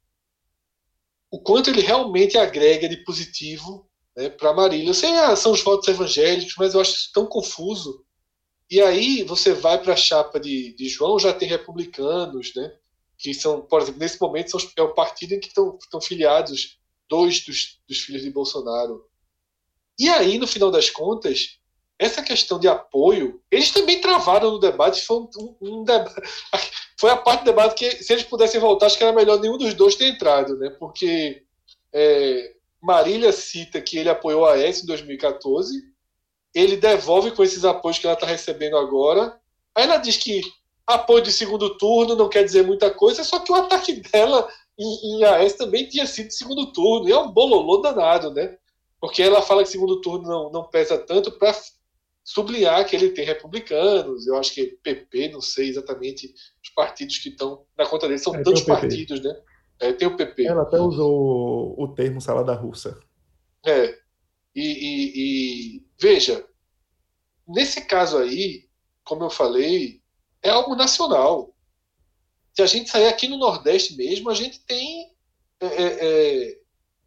o quanto ele realmente agrega de positivo, né, para Marília. Eu sei, ah, são os votos evangélicos, mas eu acho isso tão confuso. E aí você vai para a chapa de, de João, já tem republicanos, né, que são, por exemplo, nesse momento são, é o partido em que estão, estão filiados dois dos, dos filhos de Bolsonaro. E aí, no final das contas, essa questão de apoio, eles também travaram no debate. Foi, um, um debate, foi a parte do debate que, se eles pudessem voltar, acho que era melhor nenhum dos dois ter entrado, né? Porque é, Marília cita que ele apoiou a Aécio em dois mil e quatorze, ele devolve com esses apoios que ela está recebendo agora. Aí ela diz que apoio de segundo turno não quer dizer muita coisa, só que o ataque dela em, em Aécio também tinha sido de segundo turno, e é um bololô danado, né? Porque ela fala que segundo turno não, não pesa tanto para sublinhar que ele tem republicanos, eu acho que P P, não sei exatamente os partidos que estão na conta dele, são é, tantos partidos, né? É, tem o P P. Ela até usou o termo salada russa. É, e, e, e veja, nesse caso aí, como eu falei, é algo nacional. Se a gente sair aqui no Nordeste mesmo, a gente tem é, é,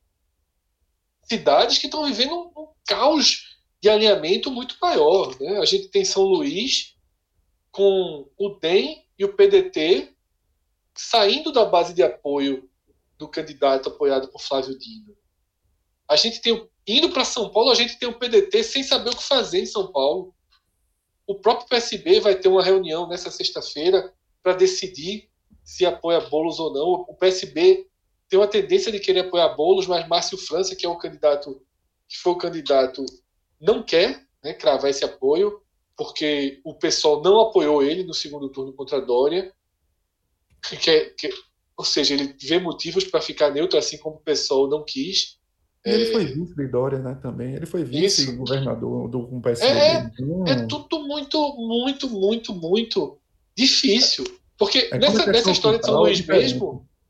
cidades que estão vivendo um, um caos de alinhamento muito maior, né? A gente tem São Luís com o D E M e o P D T saindo da base de apoio do candidato apoiado por Flávio Dino. A gente tem, indo para São Paulo, a gente tem o P D T sem saber o que fazer em São Paulo. O próprio P S B vai ter uma reunião nessa sexta-feira para decidir se apoia Boulos ou não. O P S B tem uma tendência de querer apoiar Boulos, mas Márcio França, que é o candidato, que foi o candidato, não quer, né, cravar esse apoio, porque o pessoal não apoiou ele no segundo turno contra Dória. Que, que, ou seja, ele vê motivos para ficar neutro, assim como o pessoal não quis. E ele é... foi vice de Dória, né, também. Ele foi vice-governador do com o P S B. É, hum. é tudo muito, muito, muito, muito difícil. Porque é nessa, nessa história de São Luís mesmo,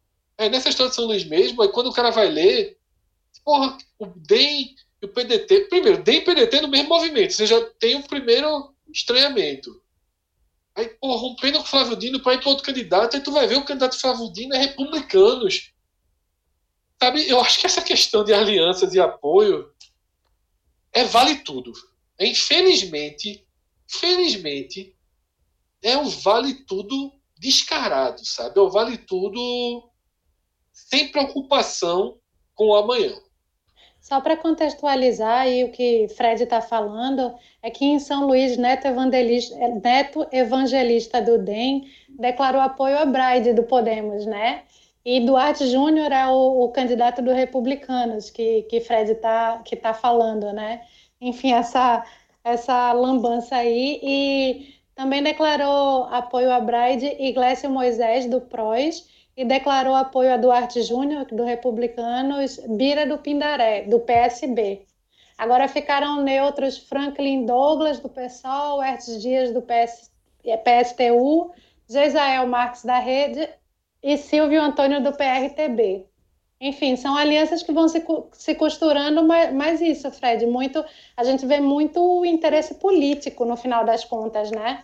É, nessa história de São Luís mesmo, aí quando o cara vai ler, porra, o D E M e o P D T... Primeiro, D E M e P D T no mesmo movimento. Você já tem o primeiro estranhamento. Aí, pô, rompendo com o Flávio Dino para ir para outro candidato, aí tu vai ver o candidato Flávio Dino é republicanos. Sabe, eu acho que essa questão de alianças e apoio é vale tudo. É, infelizmente, felizmente, é um vale tudo descarado, sabe? É um vale tudo sem preocupação com o amanhã. Só para contextualizar aí o que Fred está falando, é que em São Luís, Neto Evangelista, Neto Evangelista do D E M declarou apoio a Braide do Podemos, né? E Duarte Júnior é o, o candidato do Republicanos, que, que Fred está que tá falando, né? Enfim, essa, essa lambança aí. E também declarou apoio a Braide e Glécio Moisés, do P R O S, e declarou apoio a Duarte Júnior, do Republicanos, Bira do Pindaré, do P S B. Agora ficaram neutros Franklin Douglas, do PSOL, Hertz Dias, do P S, P S T U, Gesael Marques, da Rede, e Silvio Antônio, do P R T B. Enfim, são alianças que vão se, se costurando, mas, mas isso, Fred, muito, a gente vê muito interesse político no final das contas, né?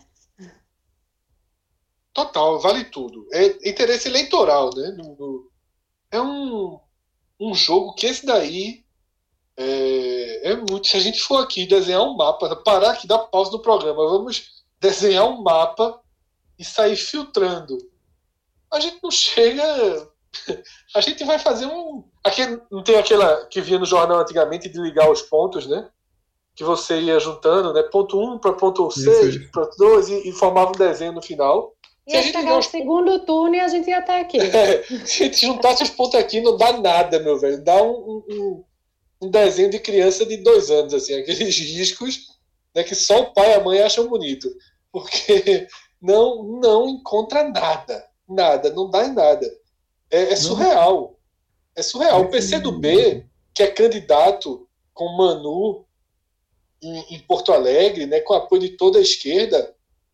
Total, vale tudo. É interesse eleitoral, né? No, no, é um, um jogo que esse daí é, é muito. Se a gente for aqui desenhar um mapa, parar aqui, dar pausa no programa, vamos desenhar um mapa e sair filtrando. A gente não chega. A gente vai fazer um. Aqui não tem aquela que vinha no jornal antigamente de ligar os pontos, né? Que você ia juntando, né? Ponto um para ponto seis, ponto dois e, e formava um desenho no final. Ia chegar o segundo turno e a gente ia estar aqui. É, se a gente juntasse os pontos aqui, não dá nada, meu velho. Dá um, um, um desenho de criança de dois anos, assim, aqueles riscos, né, que só o pai e a mãe acham bonito. Porque não, não encontra nada. Nada, não dá em nada. É, é surreal. É surreal. O P C do B, que é candidato com Manu em, em Porto Alegre, né, com apoio de toda a esquerda,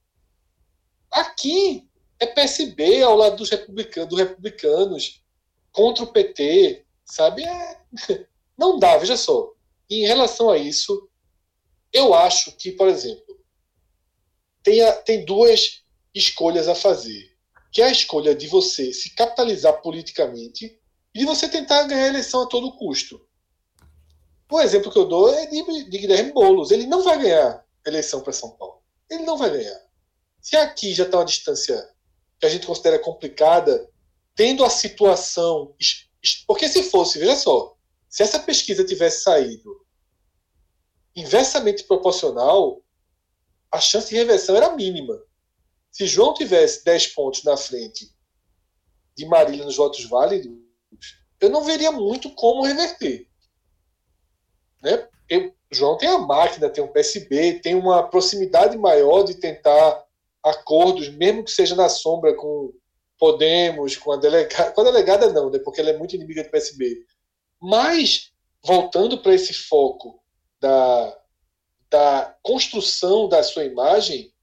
aqui é P S B ao lado dos republicanos, dos republicanos contra o P T, sabe? É... Não dá, veja só. Em relação a isso, eu acho que, por exemplo, tem, a, tem duas escolhas a fazer. Que é a escolha de você se capitalizar politicamente e de você tentar ganhar a eleição a todo custo. O exemplo que eu dou é de, de Guilherme Boulos. Ele não vai ganhar a eleição para São Paulo. Ele não vai ganhar. Se aqui já está uma distância que a gente considera complicada, tendo a situação... Porque se fosse, veja só, se essa pesquisa tivesse saído inversamente proporcional, a chance de reversão era mínima. Se João tivesse dez pontos na frente de Marília nos votos válidos, eu não veria muito como reverter. Né? Eu, João tem a máquina, tem um P S B, tem uma proximidade maior de tentar acordos, mesmo que seja na sombra com Podemos, com a delegada. Com a delegada não, né? Porque ela é muito inimiga do P S B. Mas, voltando para esse foco da, da construção da sua imagem,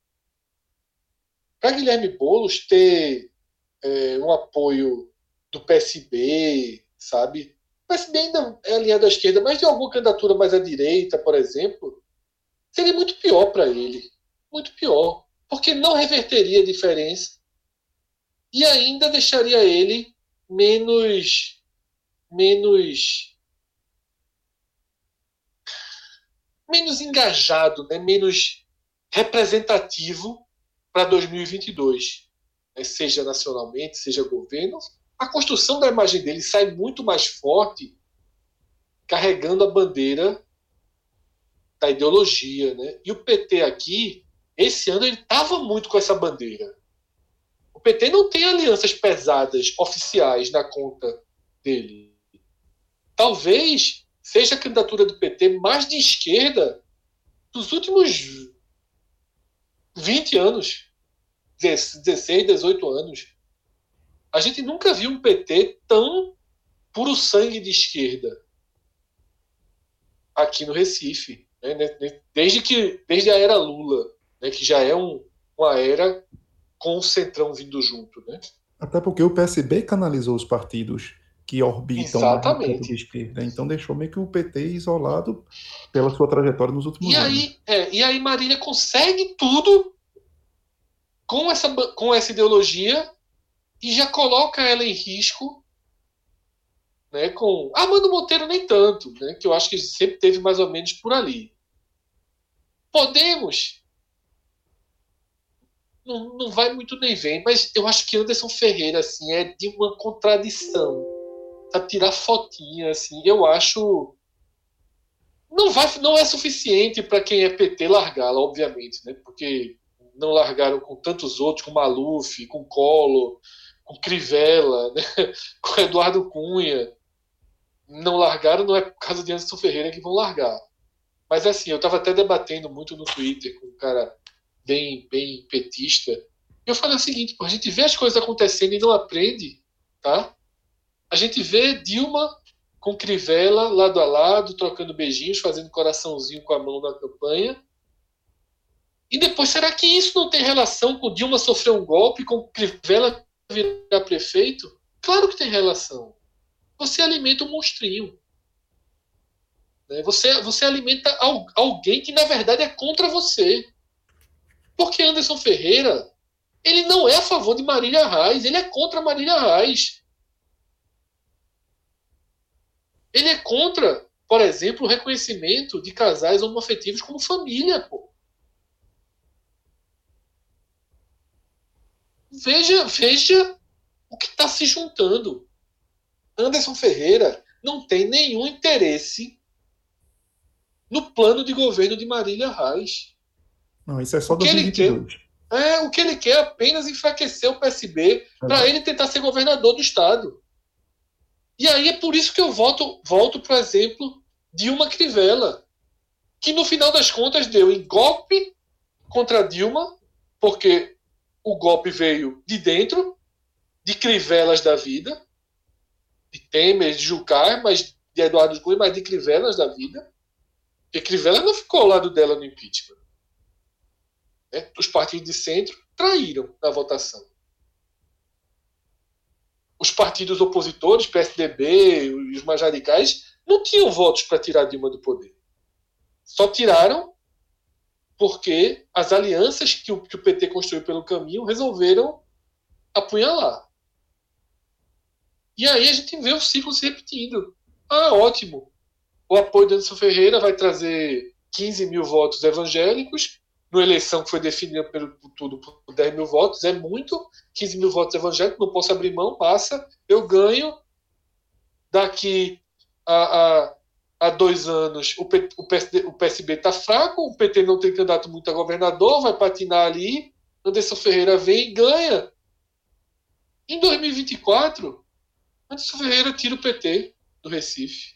para Guilherme Boulos ter é, um apoio do P S B, sabe? O P S B ainda é alinhado à esquerda, mas de alguma candidatura mais à direita, por exemplo, seria muito pior para ele. Muito pior. Porque não reverteria a diferença e ainda deixaria ele menos... menos... menos engajado, né? Menos representativo para dois mil e vinte e dois, né? Seja nacionalmente, seja governo. A construção da imagem dele sai muito mais forte carregando a bandeira da ideologia, né? E o P T aqui, esse ano, ele estava muito com essa bandeira. O P T não tem alianças pesadas, oficiais, na conta dele. Talvez seja a candidatura do P T mais de esquerda dos últimos vinte anos, dezesseis, dezoito anos. A gente nunca viu um P T tão puro sangue de esquerda aqui no Recife, né? desde, que, desde a era Lula, né? Que já é um, uma era com o Centrão vindo junto. Né? Até porque o P S B canalizou os partidos que orbitam mais no campo de Exatamente. esquerda, então deixou meio que o P T isolado pela sua trajetória nos últimos E anos. aí, é, e aí Marília consegue tudo com essa, com essa ideologia e já coloca ela em risco, né, com Armando Monteiro nem tanto, né, que eu acho que sempre teve mais ou menos por ali. Podemos não, não vai muito nem vem, mas eu acho que Anderson Ferreira assim é de uma contradição. A tirar fotinha assim, eu acho não vai não é suficiente para quem é P T largá-la, obviamente, né? Porque não largaram com tantos outros, com Maluf, com Collor, com Crivella, né? Com Eduardo Cunha. Não largaram, não é por causa de Anderson Ferreira que vão largar. Mas assim, eu estava até debatendo muito no Twitter com um cara bem, bem petista. E eu falei o seguinte, pô, a gente vê as coisas acontecendo e não aprende, tá? A gente vê Dilma com Crivella lado a lado, trocando beijinhos, fazendo coraçãozinho com a mão na campanha. E depois, será que isso não tem relação com Dilma sofrer um golpe, com Crivella virar prefeito? Claro que tem relação. Você alimenta um monstrinho. Né? Você, você alimenta alguém que, na verdade, é contra você. Porque Anderson Ferreira, ele não é a favor de Marília Reis, ele é contra Marília Reis. Ele é contra, por exemplo, o reconhecimento de casais homoafetivos como família, pô. Veja, veja o que está se juntando. Anderson Ferreira não tem nenhum interesse no plano de governo de Marília Reis. Não, isso é só o que dois mil e vinte e dois. Ele quer, é, o que ele quer é apenas enfraquecer o P S B para ele tentar ser governador do Estado. E aí é por isso que eu volto, volto para o exemplo de Dilma Crivella, que no final das contas deu em golpe contra Dilma, porque o golpe veio de dentro, de Crivelas da vida, de Temer, de Jucá, mas de Eduardo Cunha, mas de Crivelas da vida, porque Crivella não ficou ao lado dela no impeachment. Né? Os partidos de centro traíram na votação. Os partidos opositores, P S D B e os mais radicais, não tinham votos para tirar Dilma do poder. Só tiraram porque as alianças que o, que o P T construiu pelo caminho resolveram apunhalar. E aí a gente vê o ciclo se repetindo. Ah, ótimo. O apoio de Anderson Ferreira vai trazer quinze mil votos evangélicos, numa eleição que foi definida pelo, por tudo por dez mil votos, é muito, quinze mil votos evangélicos, não posso abrir mão, passa, eu ganho. Daqui a, a, a dois anos o, P, o, P S D, o P S B está fraco, o P T não tem candidato muito a governador, vai patinar ali, Anderson Ferreira vem e ganha. Em dois mil e vinte e quatro, Anderson Ferreira tira o P T do Recife.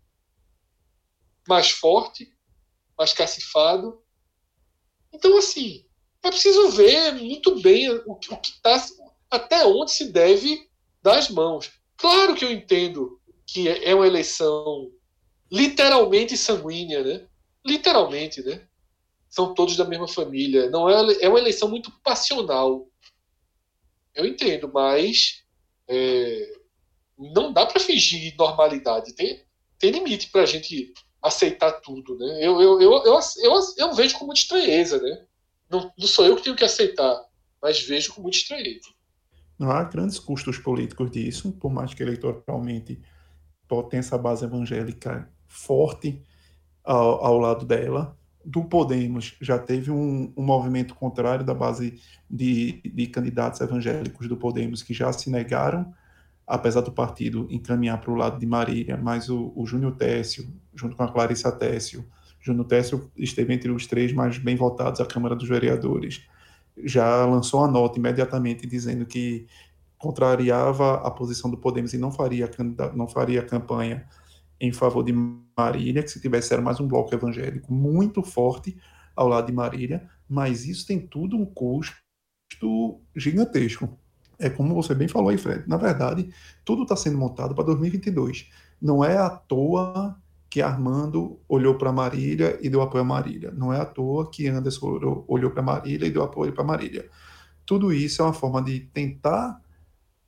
Mais forte, mais cacifado. Então, assim, é preciso ver muito bem o, o que está, até onde se deve dar as mãos. Claro que eu entendo que é uma eleição literalmente sanguínea, né? Literalmente, né? São todos da mesma família. Não é, é uma eleição muito passional. Eu entendo, mas é, não dá para fingir normalidade. Tem, tem limite para a gente aceitar tudo, né? Eu, eu, eu, eu, eu, eu vejo com muita estranheza, né? Não, não sou eu que tenho que aceitar, mas vejo com muita estranheza. Não há grandes custos políticos disso, por mais que eleitoralmente tenha essa base evangélica forte ao, ao lado dela. Do Podemos já teve um, um movimento contrário da base de, de candidatos evangélicos do Podemos que já se negaram, apesar do partido encaminhar para o lado de Marília, mas o, o Júnior Técio, junto com a Clarissa Técio, Júnior Técio esteve entre os três mais bem votados à Câmara dos Vereadores, já lançou a nota imediatamente dizendo que contrariava a posição do Podemos e não faria, não faria campanha em favor de Marília, que se tivesse era mais um bloco evangélico muito forte ao lado de Marília, mas isso tem tudo um custo gigantesco. É como você bem falou aí, Fred, na verdade, tudo está sendo montado para dois mil e vinte e dois. Não é à toa que Armando olhou para Marília e deu apoio a Marília. Não é à toa que Anderson olhou para Marília e deu apoio para Marília. Tudo isso é uma forma de tentar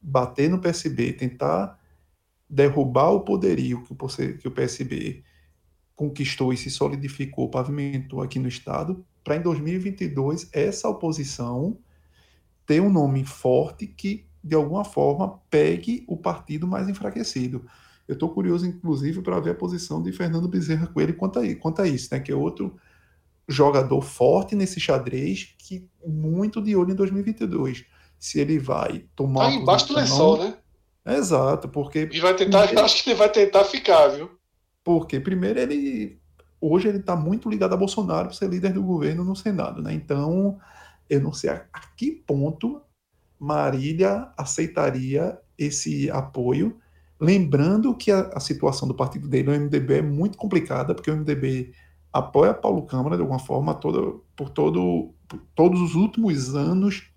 bater no P S B, tentar derrubar o poderio que o, que o P S B conquistou e se solidificou, pavimentou aqui no Estado, para em dois mil e vinte e dois essa oposição ter um nome forte que, de alguma forma, pegue o partido mais enfraquecido. Eu estou curioso, inclusive, para ver a posição de Fernando Bezerra Coelho quanto a, quanto a isso, né? Que é outro jogador forte nesse xadrez, que muito de olho em dois mil e vinte e dois. Se ele vai tomar Tá uma embaixo do posição... lençol, né? Exato, porque... E vai tentar, primeiro, acho que ele vai tentar ficar, viu? porque, primeiro, ele... Hoje ele está muito ligado a Bolsonaro para ser líder do governo no Senado, né? Então, eu não sei a, a que ponto Marília aceitaria esse apoio, lembrando que a, a situação do partido dele, o M D B, é muito complicada, porque o M D B apoia Paulo Câmara de alguma forma toda, por, todo, por todos os últimos anos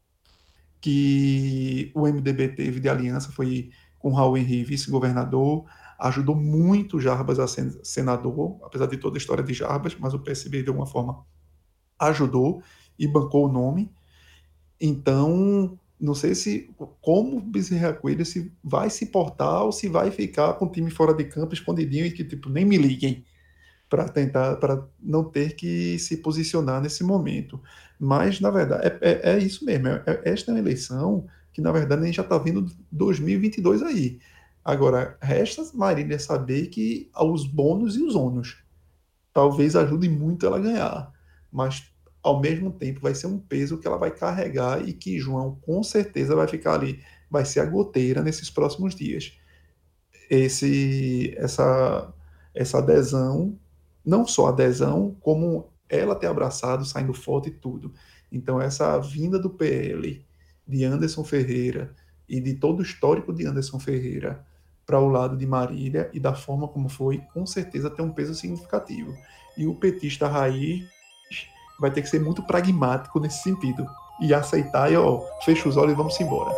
que o M D B teve de aliança, foi com Raul Henrique, vice-governador, ajudou muito Jarbas a ser senador, apesar de toda a história de Jarbas, mas o P S B de alguma forma ajudou e bancou o nome. Então, não sei se como o Bezerra Coelho se vai se portar ou se vai ficar com o time fora de campo escondidinho e que tipo nem me liguem para tentar para não ter que se posicionar nesse momento. Mas na verdade é, é, é isso mesmo. É, é, esta é uma eleição que na verdade a gente já está vendo dois mil e vinte e dois aí. Agora resta Marília saber que os bônus e os ônus talvez ajude muito ela a ganhar, mas ao mesmo tempo vai ser um peso que ela vai carregar e que João com certeza vai ficar ali, vai ser a goteira nesses próximos dias. Esse, essa, essa adesão, não só adesão, como ela ter abraçado, saindo foto e tudo. Então essa vinda do P L, de Anderson Ferreira e de todo o histórico de Anderson Ferreira para o lado de Marília e da forma como foi, com certeza tem um peso significativo. E o petista raiz vai ter que ser muito pragmático nesse sentido. E aceitar e, ó, fecha os olhos e vamos embora.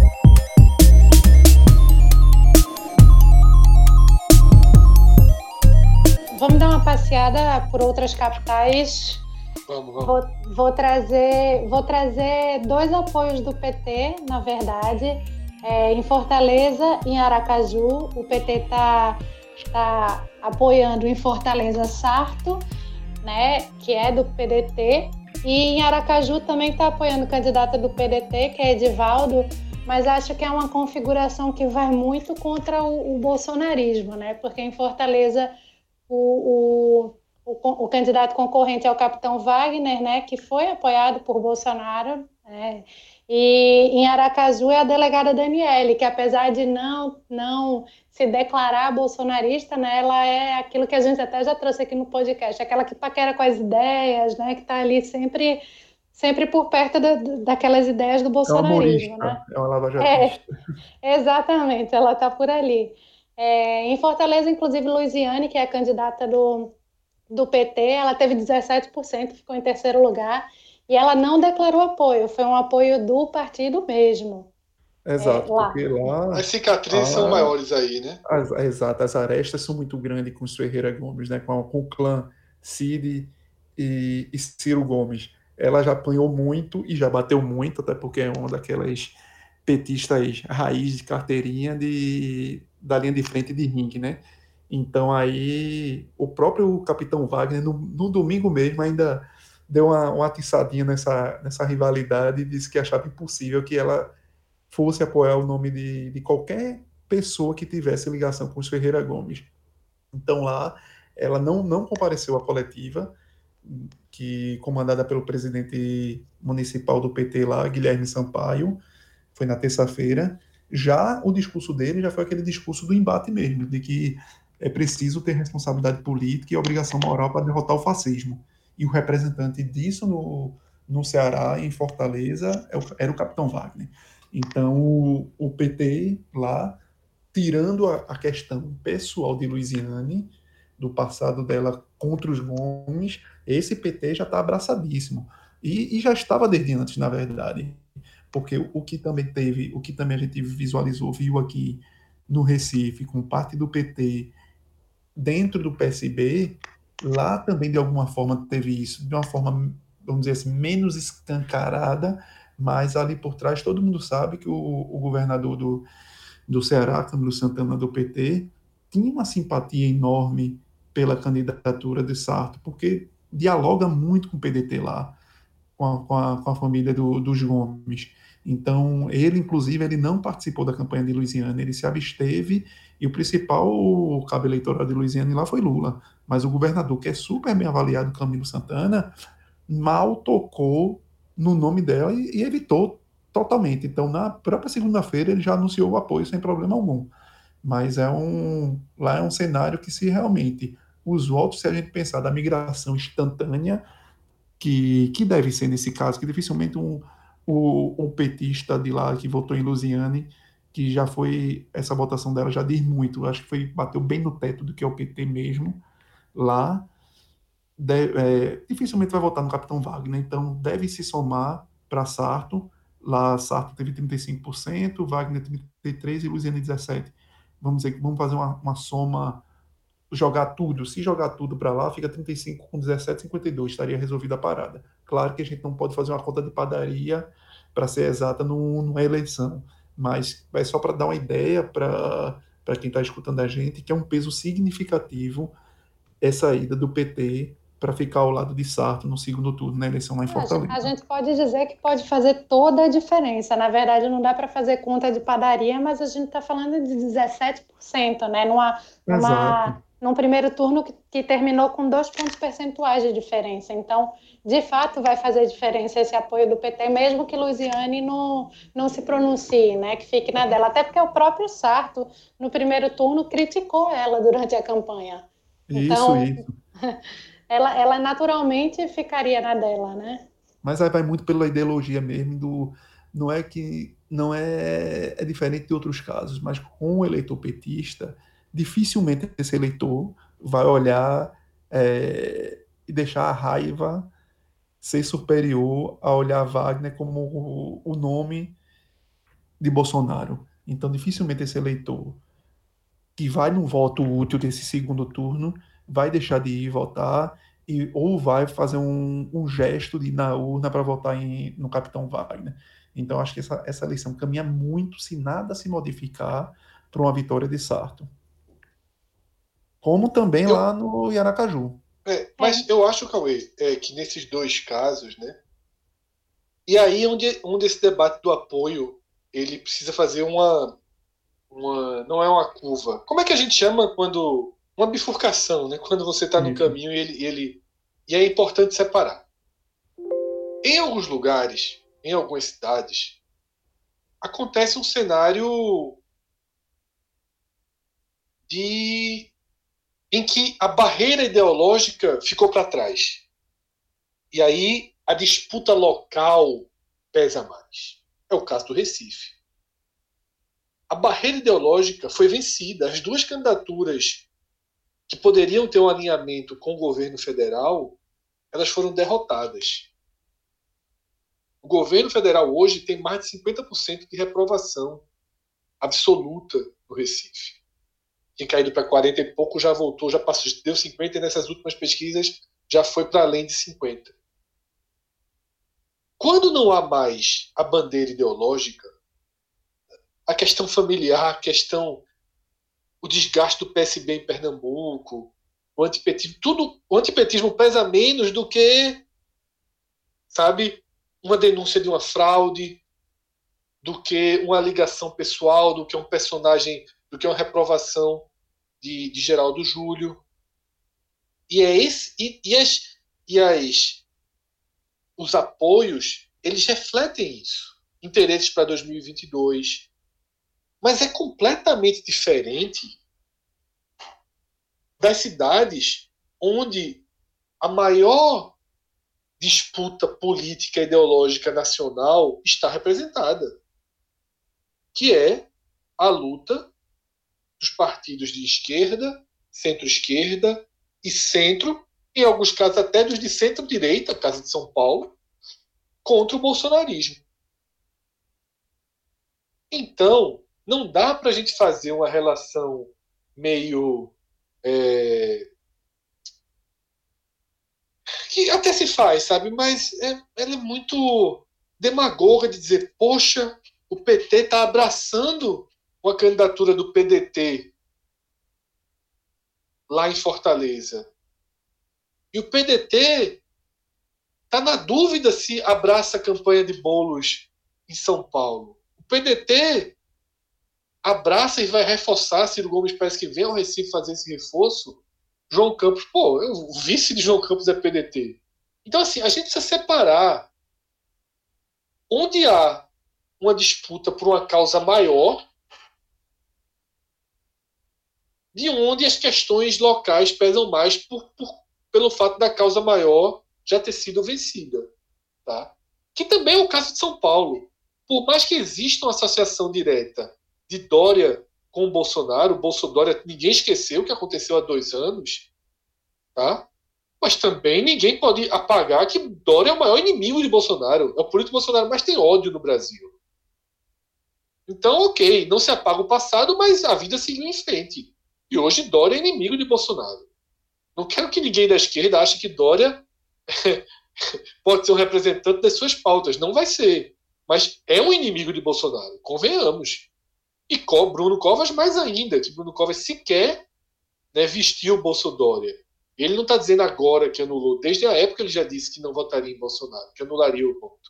Vamos dar uma passeada por outras capitais. Vamos, vamos. Vou, vou, trazer, vou trazer dois apoios do P T, na verdade. É, em Fortaleza e em Aracaju, o P T está tá apoiando em Fortaleza Sarto, né, que é do P D T, e em Aracaju também está apoiando o candidato do P D T, que é Edivaldo, mas acho que é uma configuração que vai muito contra o, o bolsonarismo, né, porque em Fortaleza o, o, o, o candidato concorrente é o capitão Wagner, né, que foi apoiado por Bolsonaro, né, e em Aracaju é a delegada Daniele, que apesar de não, não se declarar bolsonarista, né, ela é aquilo que a gente até já trouxe aqui no podcast, aquela que paquera com as ideias, né, que está ali sempre, sempre por perto da, daquelas ideias do bolsonarismo. É uma né? é uma lavajatista. É, exatamente, ela está por ali. É, em Fortaleza, inclusive, Luiziane, que é a candidata do, do P T, ela teve dezessete por cento, ficou em terceiro lugar, e ela não declarou apoio, foi um apoio do partido mesmo. Exato, É, lá. porque lá... As cicatrizes a, são maiores aí, né? As, exato, as arestas são muito grandes com os Ferreira Gomes, né, com, com o clã Cid e, e Ciro Gomes. Ela já apanhou muito e já bateu muito, até porque é uma daquelas petistas raiz de carteirinha de, da linha de frente de ringue, né? Então aí o próprio Capitão Wagner, no, no domingo mesmo, ainda deu uma, uma atiçadinha nessa, nessa rivalidade e disse que achava impossível que ela fosse apoiar o nome de, de qualquer pessoa que tivesse ligação com os Ferreira Gomes. Então lá ela não, não compareceu à coletiva, que comandada pelo presidente municipal do P T lá, Guilherme Sampaio, foi na terça-feira. Já o discurso dele já foi aquele discurso do embate mesmo, de que é preciso ter responsabilidade política e obrigação moral para derrotar o fascismo. E o representante disso no, no Ceará, em Fortaleza, era o capitão Wagner. Então, o, o P T lá, tirando a, a questão pessoal de Luiziane, do passado dela contra os Gomes, esse P T já está abraçadíssimo. E, e já estava desde antes, na verdade. Porque o, o que também teve, o que também a gente visualizou, viu aqui no Recife, com parte do P T dentro do P S B, lá também de alguma forma teve isso, de uma forma, vamos dizer assim, menos escancarada, mas ali por trás todo mundo sabe que o, o governador do, do Ceará, Camilo Santana, do P T, tinha uma simpatia enorme pela candidatura de Sarto, porque dialoga muito com o P D T lá, com a, com a, com a família do, dos Gomes. Então, ele, inclusive, ele não participou da campanha de Luisiana, ele se absteve, e o principal cabo eleitoral de Luisiana lá foi Lula. Mas o governador, que é super bem avaliado, Camilo Santana, mal tocou no nome dela e, e evitou totalmente. Então, na própria segunda-feira, ele já anunciou o apoio sem problema algum. Mas é um, lá é um cenário que, se realmente os votos, se a gente pensar da migração instantânea, que, que deve ser nesse caso, que dificilmente um, o, o petista de lá que votou em Lusiane, que já foi, essa votação dela já diz muito, acho que foi, bateu bem no teto do que é o P T mesmo, lá, de, é, dificilmente vai votar no Capitão Wagner, então deve se somar para Sarto, lá Sarto teve trinta e cinco por cento, Wagner trinta e três por cento e Lusiane dezessete por cento. Vamos dizer que vamos fazer uma, uma soma, jogar tudo, se jogar tudo para lá, fica trinta e cinco com dezessete, cinquenta e dois, estaria resolvida a parada. Claro que a gente não pode fazer uma conta de padaria para ser exata num, numa eleição, mas é só para dar uma ideia para para quem está escutando a gente, que é um peso significativo essa ida do P T para ficar ao lado de Sarto no segundo turno na eleição lá em A Fortaleza. gente pode dizer que pode fazer toda a diferença. Na verdade, não dá para fazer conta de padaria, mas a gente está falando de dezessete por cento, né? Numa, numa, Exato. num primeiro turno que, que terminou com dois pontos percentuais de diferença. Então, de fato, vai fazer diferença esse apoio do P T, mesmo que Lusiane não, não se pronuncie, né? Que fique na dela. Até porque o próprio Sarto, no primeiro turno, criticou ela durante a campanha. Isso, Então, isso. ela, ela naturalmente ficaria na dela, né? Mas aí vai muito pela ideologia mesmo do, não é que não é, é diferente de outros casos, mas com o eleitor petista, dificilmente esse eleitor vai olhar é, e deixar a raiva ser superior a olhar Wagner como o, o nome de Bolsonaro. Então, dificilmente esse eleitor que vai no voto útil desse segundo turno vai deixar de ir votar e, ou vai fazer um, um gesto de ir na urna para votar em, no Capitão Wagner. Então, acho que essa, essa eleição caminha muito, se nada se modificar, para uma vitória de Sarto. Como também Eu, lá no Aracaju. é, mas É. eu acho, Cauê, é, que nesses dois casos, né? E aí onde, onde esse debate do apoio ele precisa fazer uma, uma. Não é uma curva. Como é que a gente chama quando. Uma bifurcação, né? Quando você está no Isso. caminho e ele, ele. E é importante separar. Em alguns lugares, em algumas cidades, acontece um cenário de em que a barreira ideológica ficou para trás. E aí a disputa local pesa mais. É o caso do Recife. A barreira ideológica foi vencida. As duas candidaturas que poderiam ter um alinhamento com o governo federal, elas foram derrotadas. O governo federal hoje tem mais de cinquenta por cento de reprovação absoluta no Recife. Tinha caído para quarenta e pouco, já voltou, já passou, deu cinquenta e nessas últimas pesquisas já foi para além de cinquenta. Quando não há mais a bandeira ideológica, a questão familiar, a questão, o desgaste do P S B em Pernambuco, o antipetismo, tudo, o antipetismo pesa menos do que, sabe, uma denúncia de uma fraude, do que uma ligação pessoal, do que um personagem, do que uma reprovação de, de Geraldo Júlio. E é esse e, e, as, e as os apoios, eles refletem isso. Interesses para dois mil e vinte e dois. Mas é completamente diferente das cidades onde a maior disputa política e ideológica nacional está representada, que é a luta dos partidos de esquerda, centro-esquerda e centro, em alguns casos até dos de centro-direita, caso de São Paulo, contra o bolsonarismo. Então, não dá para a gente fazer uma relação meio... É, que até se faz, sabe? Mas é, ela é muito... demagoga de dizer, poxa, o P T está abraçando uma candidatura do P D T lá em Fortaleza. E o P D T está na dúvida se abraça a campanha de Boulos em São Paulo. O P D T abraça e vai reforçar, Ciro Gomes parece que vem ao Recife fazer esse reforço, João Campos, pô, o vice de João Campos é P D T. Então, assim, a gente precisa separar onde há uma disputa por uma causa maior de onde as questões locais pesam mais por, por, pelo fato da causa maior já ter sido vencida. Tá? Que também é o caso de São Paulo. Por mais que exista uma associação direta de Dória com o Bolsonaro, o Bolsonaro, ninguém esqueceu o que aconteceu há dois anos, tá? Mas também ninguém pode apagar que Dória é o maior inimigo de Bolsonaro. É o político Bolsonaro mais tem ódio no Brasil. Então, ok, não se apaga o passado, mas a vida seguiu em frente. E hoje Dória é inimigo de Bolsonaro. Não quero que ninguém da esquerda ache que Dória pode ser um representante das suas pautas. Não vai ser. Mas é um inimigo de Bolsonaro. Convenhamos. E Bruno Covas mais ainda, que Bruno Covas sequer, né, vestiu o Bolsodória. Ele não está dizendo agora que anulou. Desde a época ele já disse que não votaria em Bolsonaro, que anularia o voto.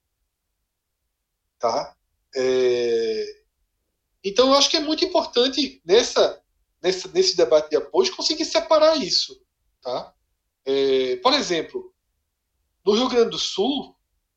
Tá? É... Então eu acho que é muito importante nessa, nessa, nesse debate de apoio conseguir separar isso. Tá? É... Por exemplo, no Rio Grande do Sul,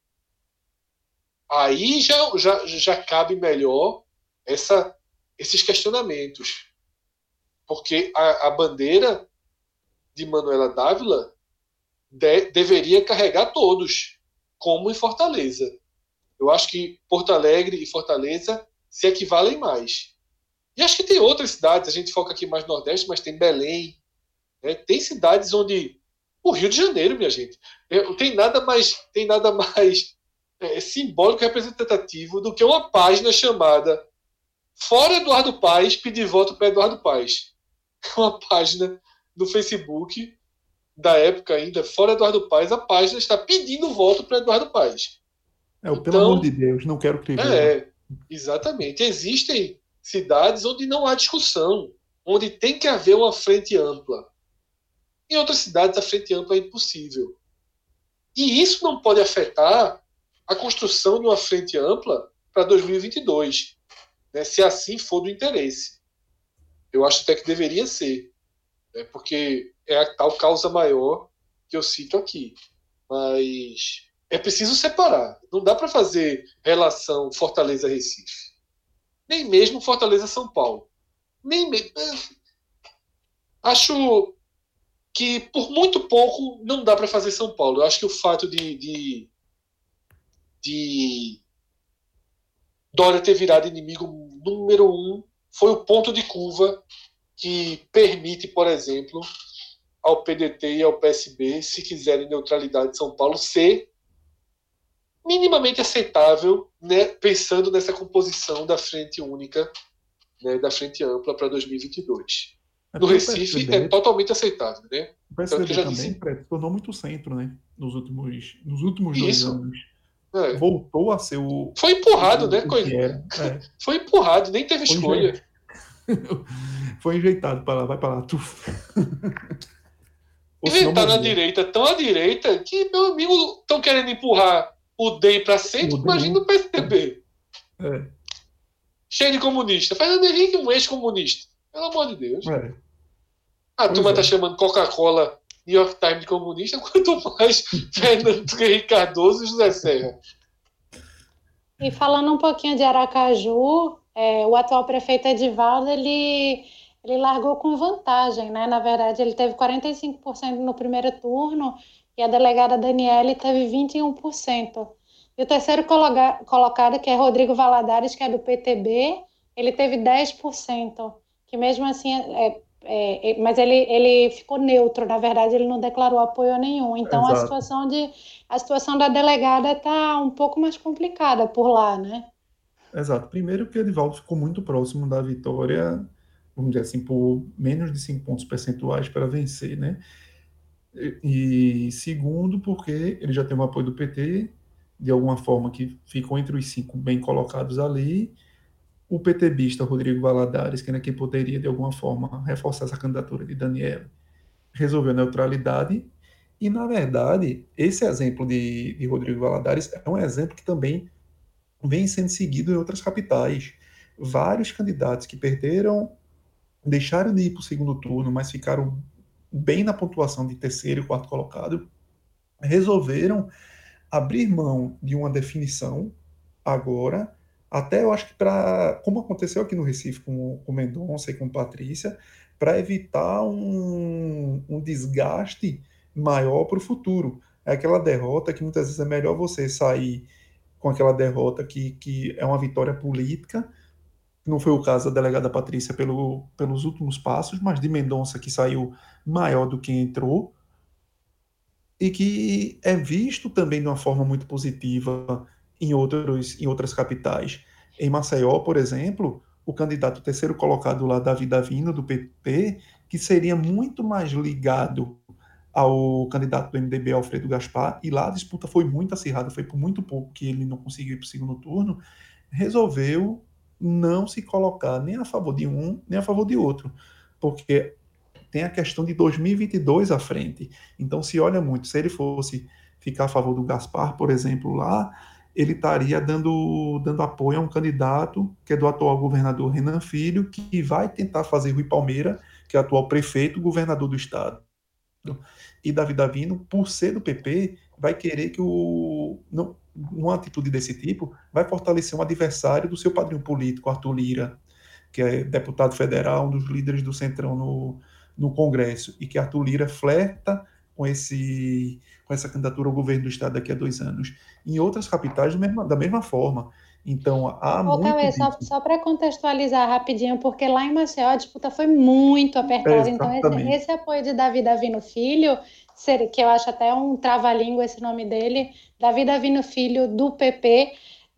aí já, já, já cabe melhor essa, esses questionamentos. Porque a, a bandeira de Manuela Dávila de, deveria carregar todos, como em Fortaleza. Eu acho que Porto Alegre e Fortaleza se equivalem mais. E acho que tem outras cidades, a gente foca aqui mais no Nordeste, mas tem Belém, né? Tem cidades onde... O Rio de Janeiro, minha gente, tem nada mais, tem nada mais é, simbólico e representativo do que uma página chamada Fora Eduardo Paes, pedir voto para Eduardo Paes. Uma página do Facebook da época ainda, Fora Eduardo Paes, a página está pedindo voto para Eduardo Paes. É, então, pelo amor de Deus, não quero que É, exatamente. Existem cidades onde não há discussão, onde tem que haver uma frente ampla. Em outras cidades, a frente ampla é impossível. E isso não pode afetar a construção de uma frente ampla para dois mil e vinte e dois, né, se assim for do interesse. Eu acho até que deveria ser, né, porque é a tal causa maior que eu cito aqui. Mas é preciso separar. Não dá para fazer relação Fortaleza-Recife. Nem mesmo Fortaleza-São Paulo. Nem me... Acho que por muito pouco não dá para fazer São Paulo. Eu acho que o fato de, de, de Dória ter virado inimigo número um foi o ponto de curva que permite, por exemplo, ao P D T e ao P S B, se quiserem neutralidade de São Paulo, ser minimamente aceitável, né, pensando nessa composição da frente única, né, da frente ampla para dois mil e vinte e dois. É no Recife P S D, é totalmente aceitável, né? O P S D também disse... se tornou muito centro, né? Nos últimos, nos últimos dois Isso. anos. É. Voltou a ser o... Foi empurrado, o, né? O que era. É. Foi empurrado, nem teve Foi escolha. Enje... Foi enjeitado para lá, vai para lá. Tu... Inventaram a direita, tão à direita, que, meu amigo, estão querendo empurrar o D E M para centro, imagina o P S D B. É. Cheio de comunista. Fernando Henrique, um ex-comunista. Pelo amor de Deus. É. A turma é. tá chamando Coca-Cola, New York Times de comunista, quanto mais Fernando Henrique Cardoso e José Serra. E falando um pouquinho de Aracaju, é, o atual prefeito Edivaldo, ele, ele largou com vantagem, né? Na verdade, ele teve quarenta e cinco por cento no primeiro turno e a delegada Daniele teve vinte e um por cento. E o terceiro colocado, que é Rodrigo Valadares, que é do P T B, ele teve dez por cento, que mesmo assim, é, é, é, mas ele, ele ficou neutro, na verdade ele não declarou apoio a nenhum. Então a situação, de, a situação da delegada está um pouco mais complicada por lá, né? Exato. Primeiro que o Edivaldo ficou muito próximo da vitória, vamos dizer assim, por menos de cinco pontos percentuais para vencer, né? E, e segundo, porque ele já tem o apoio do P T de alguma forma, que ficou entre os cinco bem colocados ali, o PTBista Rodrigo Valadares, que era quem poderia, de alguma forma, reforçar essa candidatura de Daniela, resolveu neutralidade, e, na verdade, esse exemplo de, de Rodrigo Valadares é um exemplo que também vem sendo seguido em outras capitais. Vários candidatos que perderam, deixaram de ir para o segundo turno, mas ficaram bem na pontuação de terceiro e quarto colocado, resolveram abrir mão de uma definição agora, até eu acho que para, como aconteceu aqui no Recife com o Mendonça e com Patrícia, para evitar um, um desgaste maior para o futuro. É aquela derrota que muitas vezes é melhor você sair com aquela derrota que, que é uma vitória política. Não foi o caso da delegada Patrícia pelo, pelos últimos passos, mas de Mendonça, que saiu maior do que entrou, e que é visto também de uma forma muito positiva em, outros, em outras capitais. Em Maceió, por exemplo, o candidato terceiro colocado lá, Davi Davino, do P P, que seria muito mais ligado ao candidato do M D B, Alfredo Gaspar, e lá a disputa foi muito acirrada, foi por muito pouco que ele não conseguiu ir para o segundo turno, resolveu não se colocar nem a favor de um, nem a favor de outro, porque tem a questão de dois mil e vinte e dois à frente. Então, se olha muito, se ele fosse ficar a favor do Gaspar, por exemplo, lá, ele estaria dando, dando apoio a um candidato, que é do atual governador Renan Filho, que vai tentar fazer Rui Palmeira, que é o atual prefeito, governador do estado. E Davi Davino, por ser do P P, vai querer que o. Não, uma atitude desse tipo vai fortalecer um adversário do seu padrinho político, Arthur Lira, que é deputado federal, um dos líderes do Centrão no, no Congresso, e que Arthur Lira flerta com, esse, com essa candidatura ao governo do Estado daqui a dois anos. Em outras capitais, da mesma, da mesma forma. Então, há Ô, muito Cauê, só, disso. só para contextualizar rapidinho, porque lá em Maceió a disputa foi muito É, apertada, então esse, exatamente. esse apoio de Davi Davino Filho, ser- que eu acho até um trava-língua esse nome dele, Davi Davino Filho, do P P,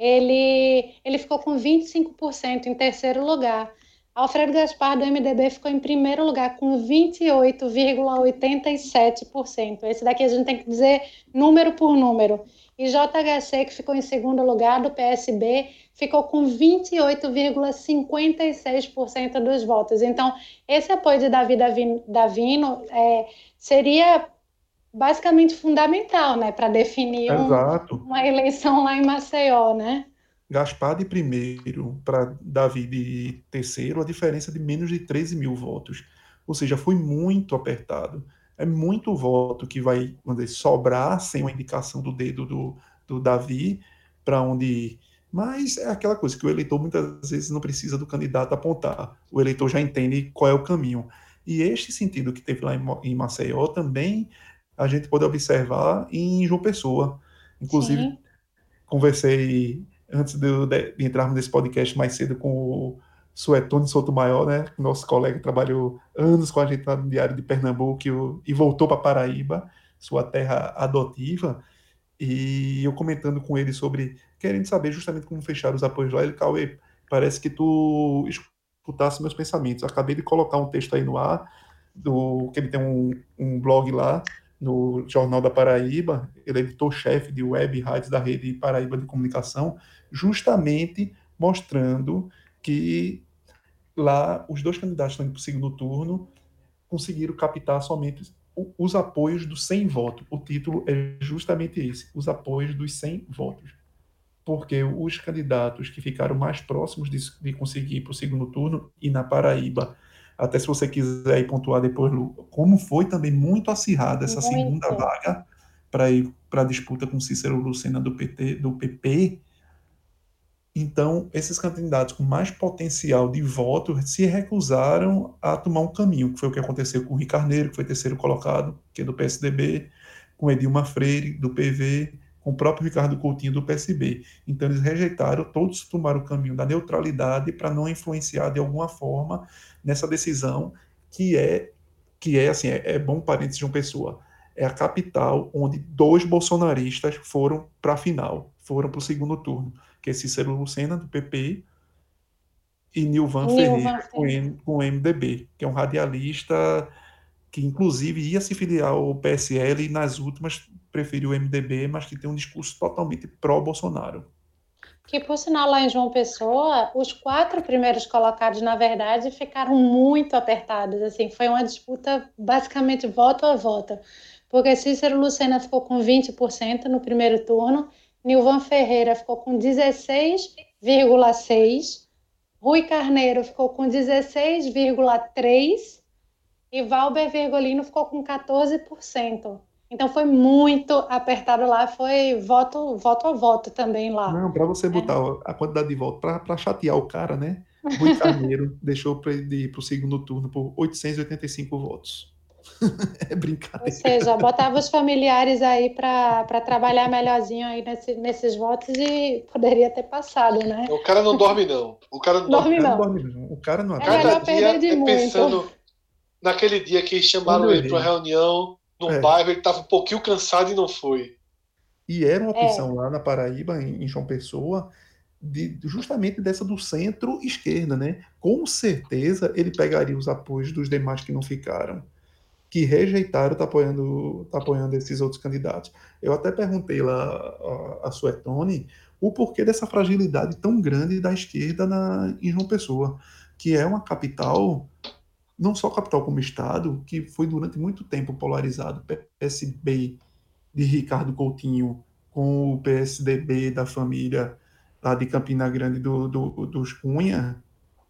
ele, ele ficou com vinte e cinco por cento em terceiro lugar. Alfredo Gaspar, do M D B, ficou em primeiro lugar com vinte e oito vírgula oitenta e sete por cento. Esse daqui a gente tem que dizer número por número. E J H C, que ficou em segundo lugar, do P S B, ficou com vinte e oito vírgula cinquenta e seis por cento dos votos. Então, esse apoio de Davi Davino, Davino é, seria basicamente fundamental, né, para definir um, Exato. uma eleição lá em Maceió, né? Gaspar de primeiro para Davi de terceiro, a diferença de menos de treze mil votos. Ou seja, foi muito apertado. É muito voto que vai, vamos dizer, sobrar sem uma indicação do dedo do, do Davi para onde ir. Mas é aquela coisa que o eleitor muitas vezes não precisa do candidato apontar. O eleitor já entende qual é o caminho. E este sentido que teve lá em, em Maceió também a gente pode observar em João Pessoa. Inclusive, Sim. conversei antes de, de, de entrarmos nesse podcast mais cedo com o Suetônio Sotomayor, né? Nosso colega que trabalhou anos com a gente no Diário de Pernambuco e, o, e voltou para Paraíba, sua terra adotiva, e eu comentando com ele sobre, querendo saber justamente como fechar os apoios lá, ele, Cauê, parece que tu escutasse meus pensamentos. Eu acabei de colocar um texto aí no ar, do, que ele tem um, um blog lá, no Jornal da Paraíba, ele é editor-chefe de web e rádios da Rede Paraíba de Comunicação, justamente mostrando que lá os dois candidatos que estão indo para o segundo turno conseguiram captar somente os apoios dos cem votos. O título é justamente esse, os apoios dos cem votos. Porque os candidatos que ficaram mais próximos de, de conseguir para o segundo turno, e na Paraíba, até se você quiser ir pontuar depois, Lu, como foi também muito acirrada essa segunda Muito. vaga para ir para a disputa com Cícero Lucena do P T, do P P. Então, esses candidatos com mais potencial de voto se recusaram a tomar um caminho, que foi o que aconteceu com o Rui Carneiro, que foi terceiro colocado, que é do P S D B, com Edilma Freire, do P V, com o próprio Ricardo Coutinho, do P S B. Então, eles rejeitaram, todos tomaram o caminho da neutralidade para não influenciar de alguma forma nessa decisão, que é, que é assim, é, é bom parênteses de uma pessoa, é a capital onde dois bolsonaristas foram para a final, foram para o segundo turno, que é Cícero Lucena, do P P, e Nilvan Nilvan Ferreira, com, Ferreira. M, com o M D B, que é um radialista que, inclusive, ia se filiar ao P S L nas últimas preferiu o M D B, mas que tem um discurso totalmente pró-Bolsonaro. Que, por sinal, lá em João Pessoa, os quatro primeiros colocados, na verdade, ficaram muito apertados. Assim, foi uma disputa basicamente voto a voto. Porque Cícero Lucena ficou com vinte por cento no primeiro turno, Nilvan Ferreira ficou com dezesseis vírgula seis por cento, Rui Carneiro ficou com dezesseis vírgula três por cento e Valber Virgolino ficou com quatorze por cento. Então foi muito apertado lá, foi voto, voto a voto também lá. Não, para você botar a quantidade de votos, para chatear o cara, né? Rui Carneiro deixou para ele ir para o segundo turno por oitocentos e oitenta e cinco votos. É Ou brincadeira. seja, botava os familiares aí para trabalhar melhorzinho aí nesse, nesses votos e poderia ter passado, né? O cara não dorme, não. O cara não Dorme dorme, O cara não. não dorme, não. O cara não É acorda. melhor Cada perder dia de é muito. pensando naquele dia que chamaram Quando eu ele para uma errei. reunião num É. bairro, ele estava um pouquinho cansado e não foi. E era uma É. opção lá na Paraíba, em em João Pessoa, de, justamente dessa do centro-esquerda, né? Com certeza ele pegaria os apoios dos demais que não ficaram, que rejeitaram, tá apoiando, tá apoiando esses outros candidatos. Eu até perguntei lá a, a Suetone o porquê dessa fragilidade tão grande da esquerda na, em João Pessoa, que é uma capital, não só capital como estado, que foi durante muito tempo polarizado. P S B de Ricardo Coutinho com o P S D B da família lá de Campina Grande do, do, dos Cunha.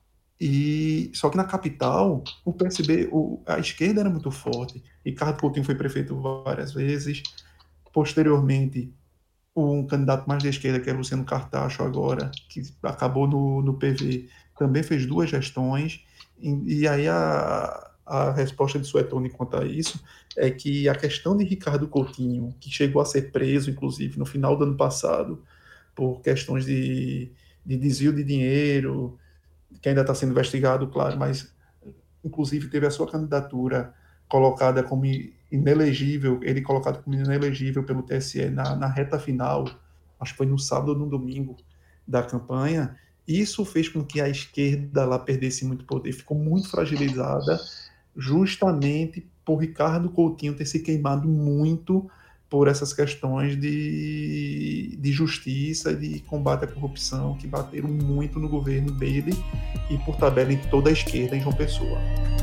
E só que na capital, o P S B, o, a esquerda era muito forte. Ricardo Coutinho foi prefeito várias vezes. Posteriormente, um candidato mais de esquerda, que é Luciano Cartacho agora, que acabou no, no P V, também fez duas gestões. E, e aí a, a resposta de Suetone quanto a isso é que a questão de Ricardo Coutinho, que chegou a ser preso, inclusive, no final do ano passado, por questões de, de desvio de dinheiro, que ainda está sendo investigado, claro, mas inclusive teve a sua candidatura colocada como inelegível, ele colocado como inelegível pelo T S E na, na reta final, acho que foi no sábado ou no domingo da campanha. Isso fez com que a esquerda lá perdesse muito poder, ficou muito fragilizada, justamente por Ricardo Coutinho ter se queimado muito por essas questões de, de justiça e de combate à corrupção, que bateram muito no governo dele e, por tabela, em toda a esquerda em João Pessoa.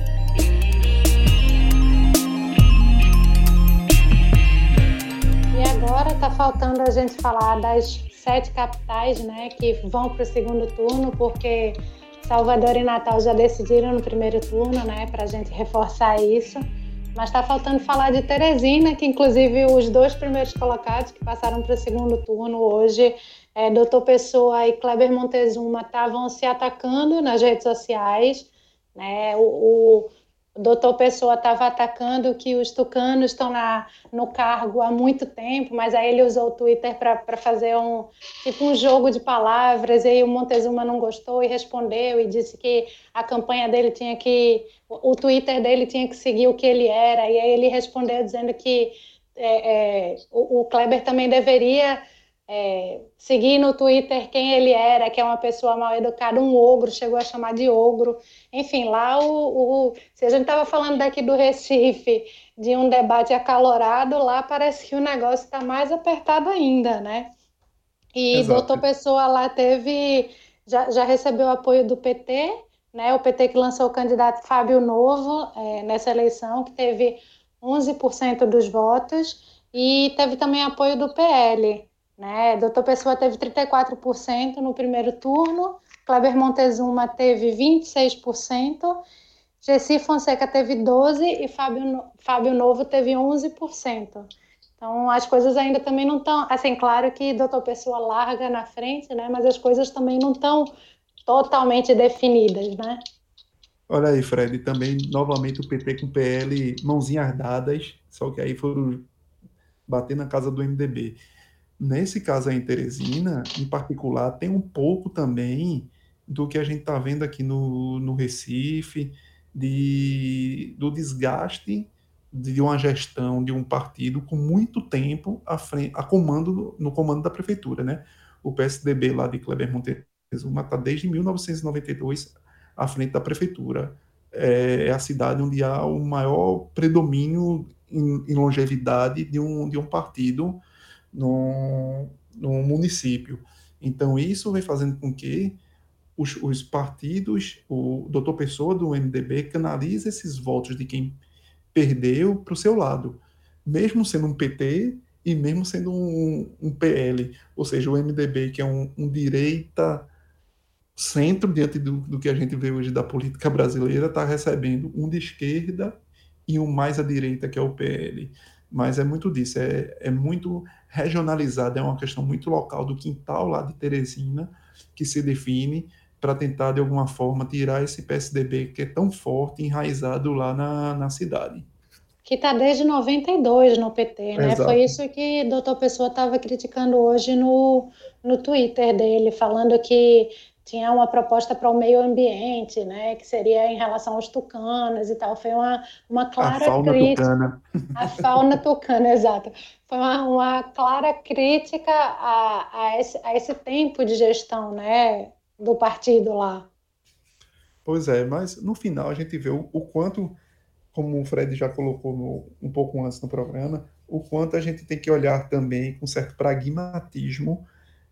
E agora está faltando a gente falar das sete capitais, né, que vão para o segundo turno, porque Salvador e Natal já decidiram no primeiro turno, né, para a gente reforçar isso. Mas está faltando falar de Teresina, que inclusive os dois primeiros colocados que passaram para o segundo turno hoje, é, doutor Pessoa e Kleber Montezuma, estavam se atacando nas redes sociais, né? O, o doutor Pessoa estava atacando que os tucanos estão na, no cargo há muito tempo, mas aí ele usou o Twitter para fazer um, tipo um jogo de palavras, e aí o Montezuma não gostou e respondeu e disse que a campanha dele tinha que... o Twitter dele tinha que seguir o que ele era, e aí ele respondeu dizendo que é, é, o, o Kleber também deveria é, seguir no Twitter quem ele era, que é uma pessoa mal educada, um ogro, chegou a chamar de ogro. Enfim, lá o, o se a gente estava falando daqui do Recife, de um debate acalorado, lá parece que o negócio está mais apertado ainda, né? E Exato. doutor Pessoa lá teve, já, já recebeu apoio do P T, né? O P T que lançou o candidato Fábio Novo é, nessa eleição, que teve onze por cento dos votos, e teve também apoio do P L, né? doutor Pessoa teve trinta e quatro por cento no primeiro turno, Kleber Montezuma teve vinte e seis por cento, Gessi Fonseca teve doze por cento e Fábio, Fábio Novo teve onze por cento. Então, as coisas ainda também não estão... Assim, claro que doutor Pessoa larga na frente, né? Mas as coisas também não estão totalmente definidas, né? Olha aí, Fred, também novamente o P T com o P L, mãozinhas dadas, só que aí foram bater na casa do M D B. Nesse caso aí em Teresina, em particular, tem um pouco também do que a gente está vendo aqui no, no Recife, de, do desgaste de uma gestão de um partido com muito tempo à frente, a comando, no comando da prefeitura, né? O P S D B lá de Kleber Montezuma está desde mil novecentos e noventa e dois à frente da prefeitura. É, é a cidade onde há o maior predomínio em, em longevidade de um, de um partido no, no município. Então, isso vem fazendo com que os, os partidos, o doutor Pessoa do M D B canaliza esses votos de quem perdeu para o seu lado, mesmo sendo um P T e mesmo sendo um, um P L, ou seja, o M D B, que é um, um direita centro diante do, do que a gente vê hoje da política brasileira, está recebendo um de esquerda e um mais à direita, que é o P L. Mas é muito disso, é, é muito regionalizado, é uma questão muito local do quintal lá de Teresina, que se define para tentar, de alguma forma, tirar esse P S D B que é tão forte, enraizado lá na, na cidade. Que está desde noventa e dois no P T, né? Exato. Foi isso que o doutor Pessoa estava criticando hoje no, no Twitter dele, falando que tinha uma proposta para o meio ambiente, né? Que seria em relação aos tucanos e tal. Foi uma, uma clara a fauna crítica. tucana. A fauna tucana, exato. Foi uma, uma clara crítica a, a, esse, a esse tempo de gestão, né? Do partido lá. Pois é, mas no final a gente vê o, o quanto, como o Fred já colocou no, um pouco antes no programa, o quanto a gente tem que olhar também com certo pragmatismo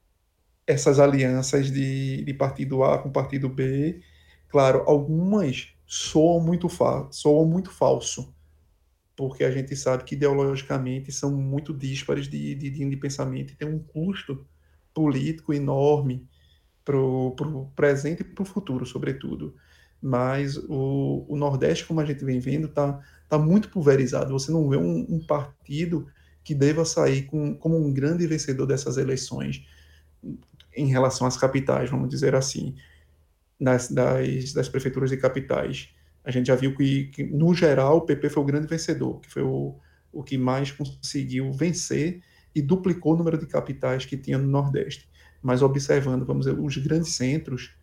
essas alianças de, de partido A com partido B. Claro, algumas soam muito, fa soam muito falso, porque a gente sabe que ideologicamente são muito díspares de, de, de pensamento e tem um custo político enorme para o presente e para o futuro, sobretudo. Mas o, o Nordeste, como a gente vem vendo, está tá muito pulverizado. Você não vê um, um partido que deva sair com, como um grande vencedor dessas eleições em relação às capitais, vamos dizer assim, das, das, das prefeituras de capitais. A gente já viu que, que, no geral, o P P foi o grande vencedor, que foi o, o que mais conseguiu vencer e duplicou o número de capitais que tinha no Nordeste. Mas observando, vamos dizer, os grandes centros,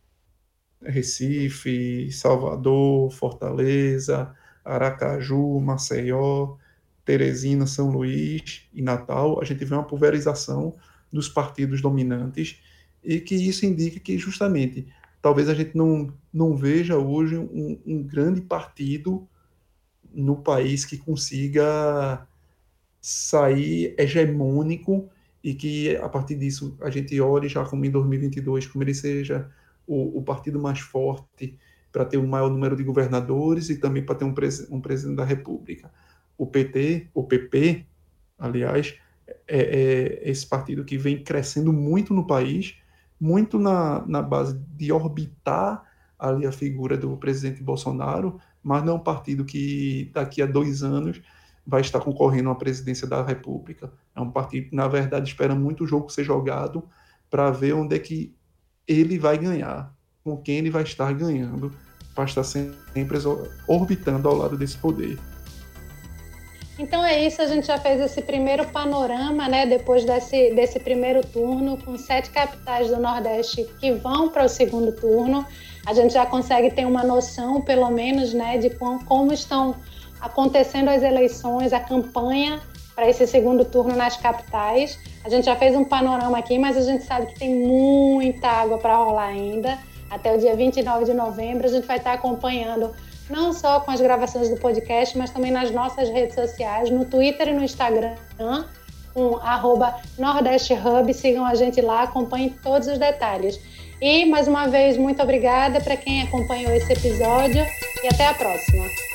Recife, Salvador, Fortaleza, Aracaju, Maceió, Teresina, São Luís e Natal, a gente vê uma pulverização dos partidos dominantes e que isso indica que justamente talvez a gente não, não veja hoje um, um grande partido no país que consiga sair hegemônico e que a partir disso a gente olhe já como em dois mil e vinte e dois, como ele seja o, o partido mais forte para ter um maior número de governadores e também para ter um, pres, um presidente da República. O P T, o P P, aliás, é, é esse partido que vem crescendo muito no país, muito na, na base de orbitar ali a figura do presidente Bolsonaro, mas não é um partido que daqui a dois anos vai estar concorrendo à presidência da República. É um partido que, na verdade, espera muito o jogo ser jogado para ver onde é que ele vai ganhar, com quem ele vai estar ganhando, para estar sempre orbitando ao lado desse poder. Então é isso, a gente já fez esse primeiro panorama, né, depois desse, desse primeiro turno, com sete capitais do Nordeste que vão para o segundo turno. A gente já consegue ter uma noção, pelo menos, né, de como, como estão acontecendo as eleições, a campanha para esse segundo turno nas capitais. A gente já fez um panorama aqui, mas a gente sabe que tem muita água para rolar ainda. Até o dia vinte e nove de novembro, a gente vai estar acompanhando não só com as gravações do podcast, mas também nas nossas redes sociais, no Twitter e no Instagram, com arroba Nordeste Hub. Sigam a gente lá, acompanhem todos os detalhes. E, mais uma vez, muito obrigada para quem acompanhou esse episódio e até a próxima.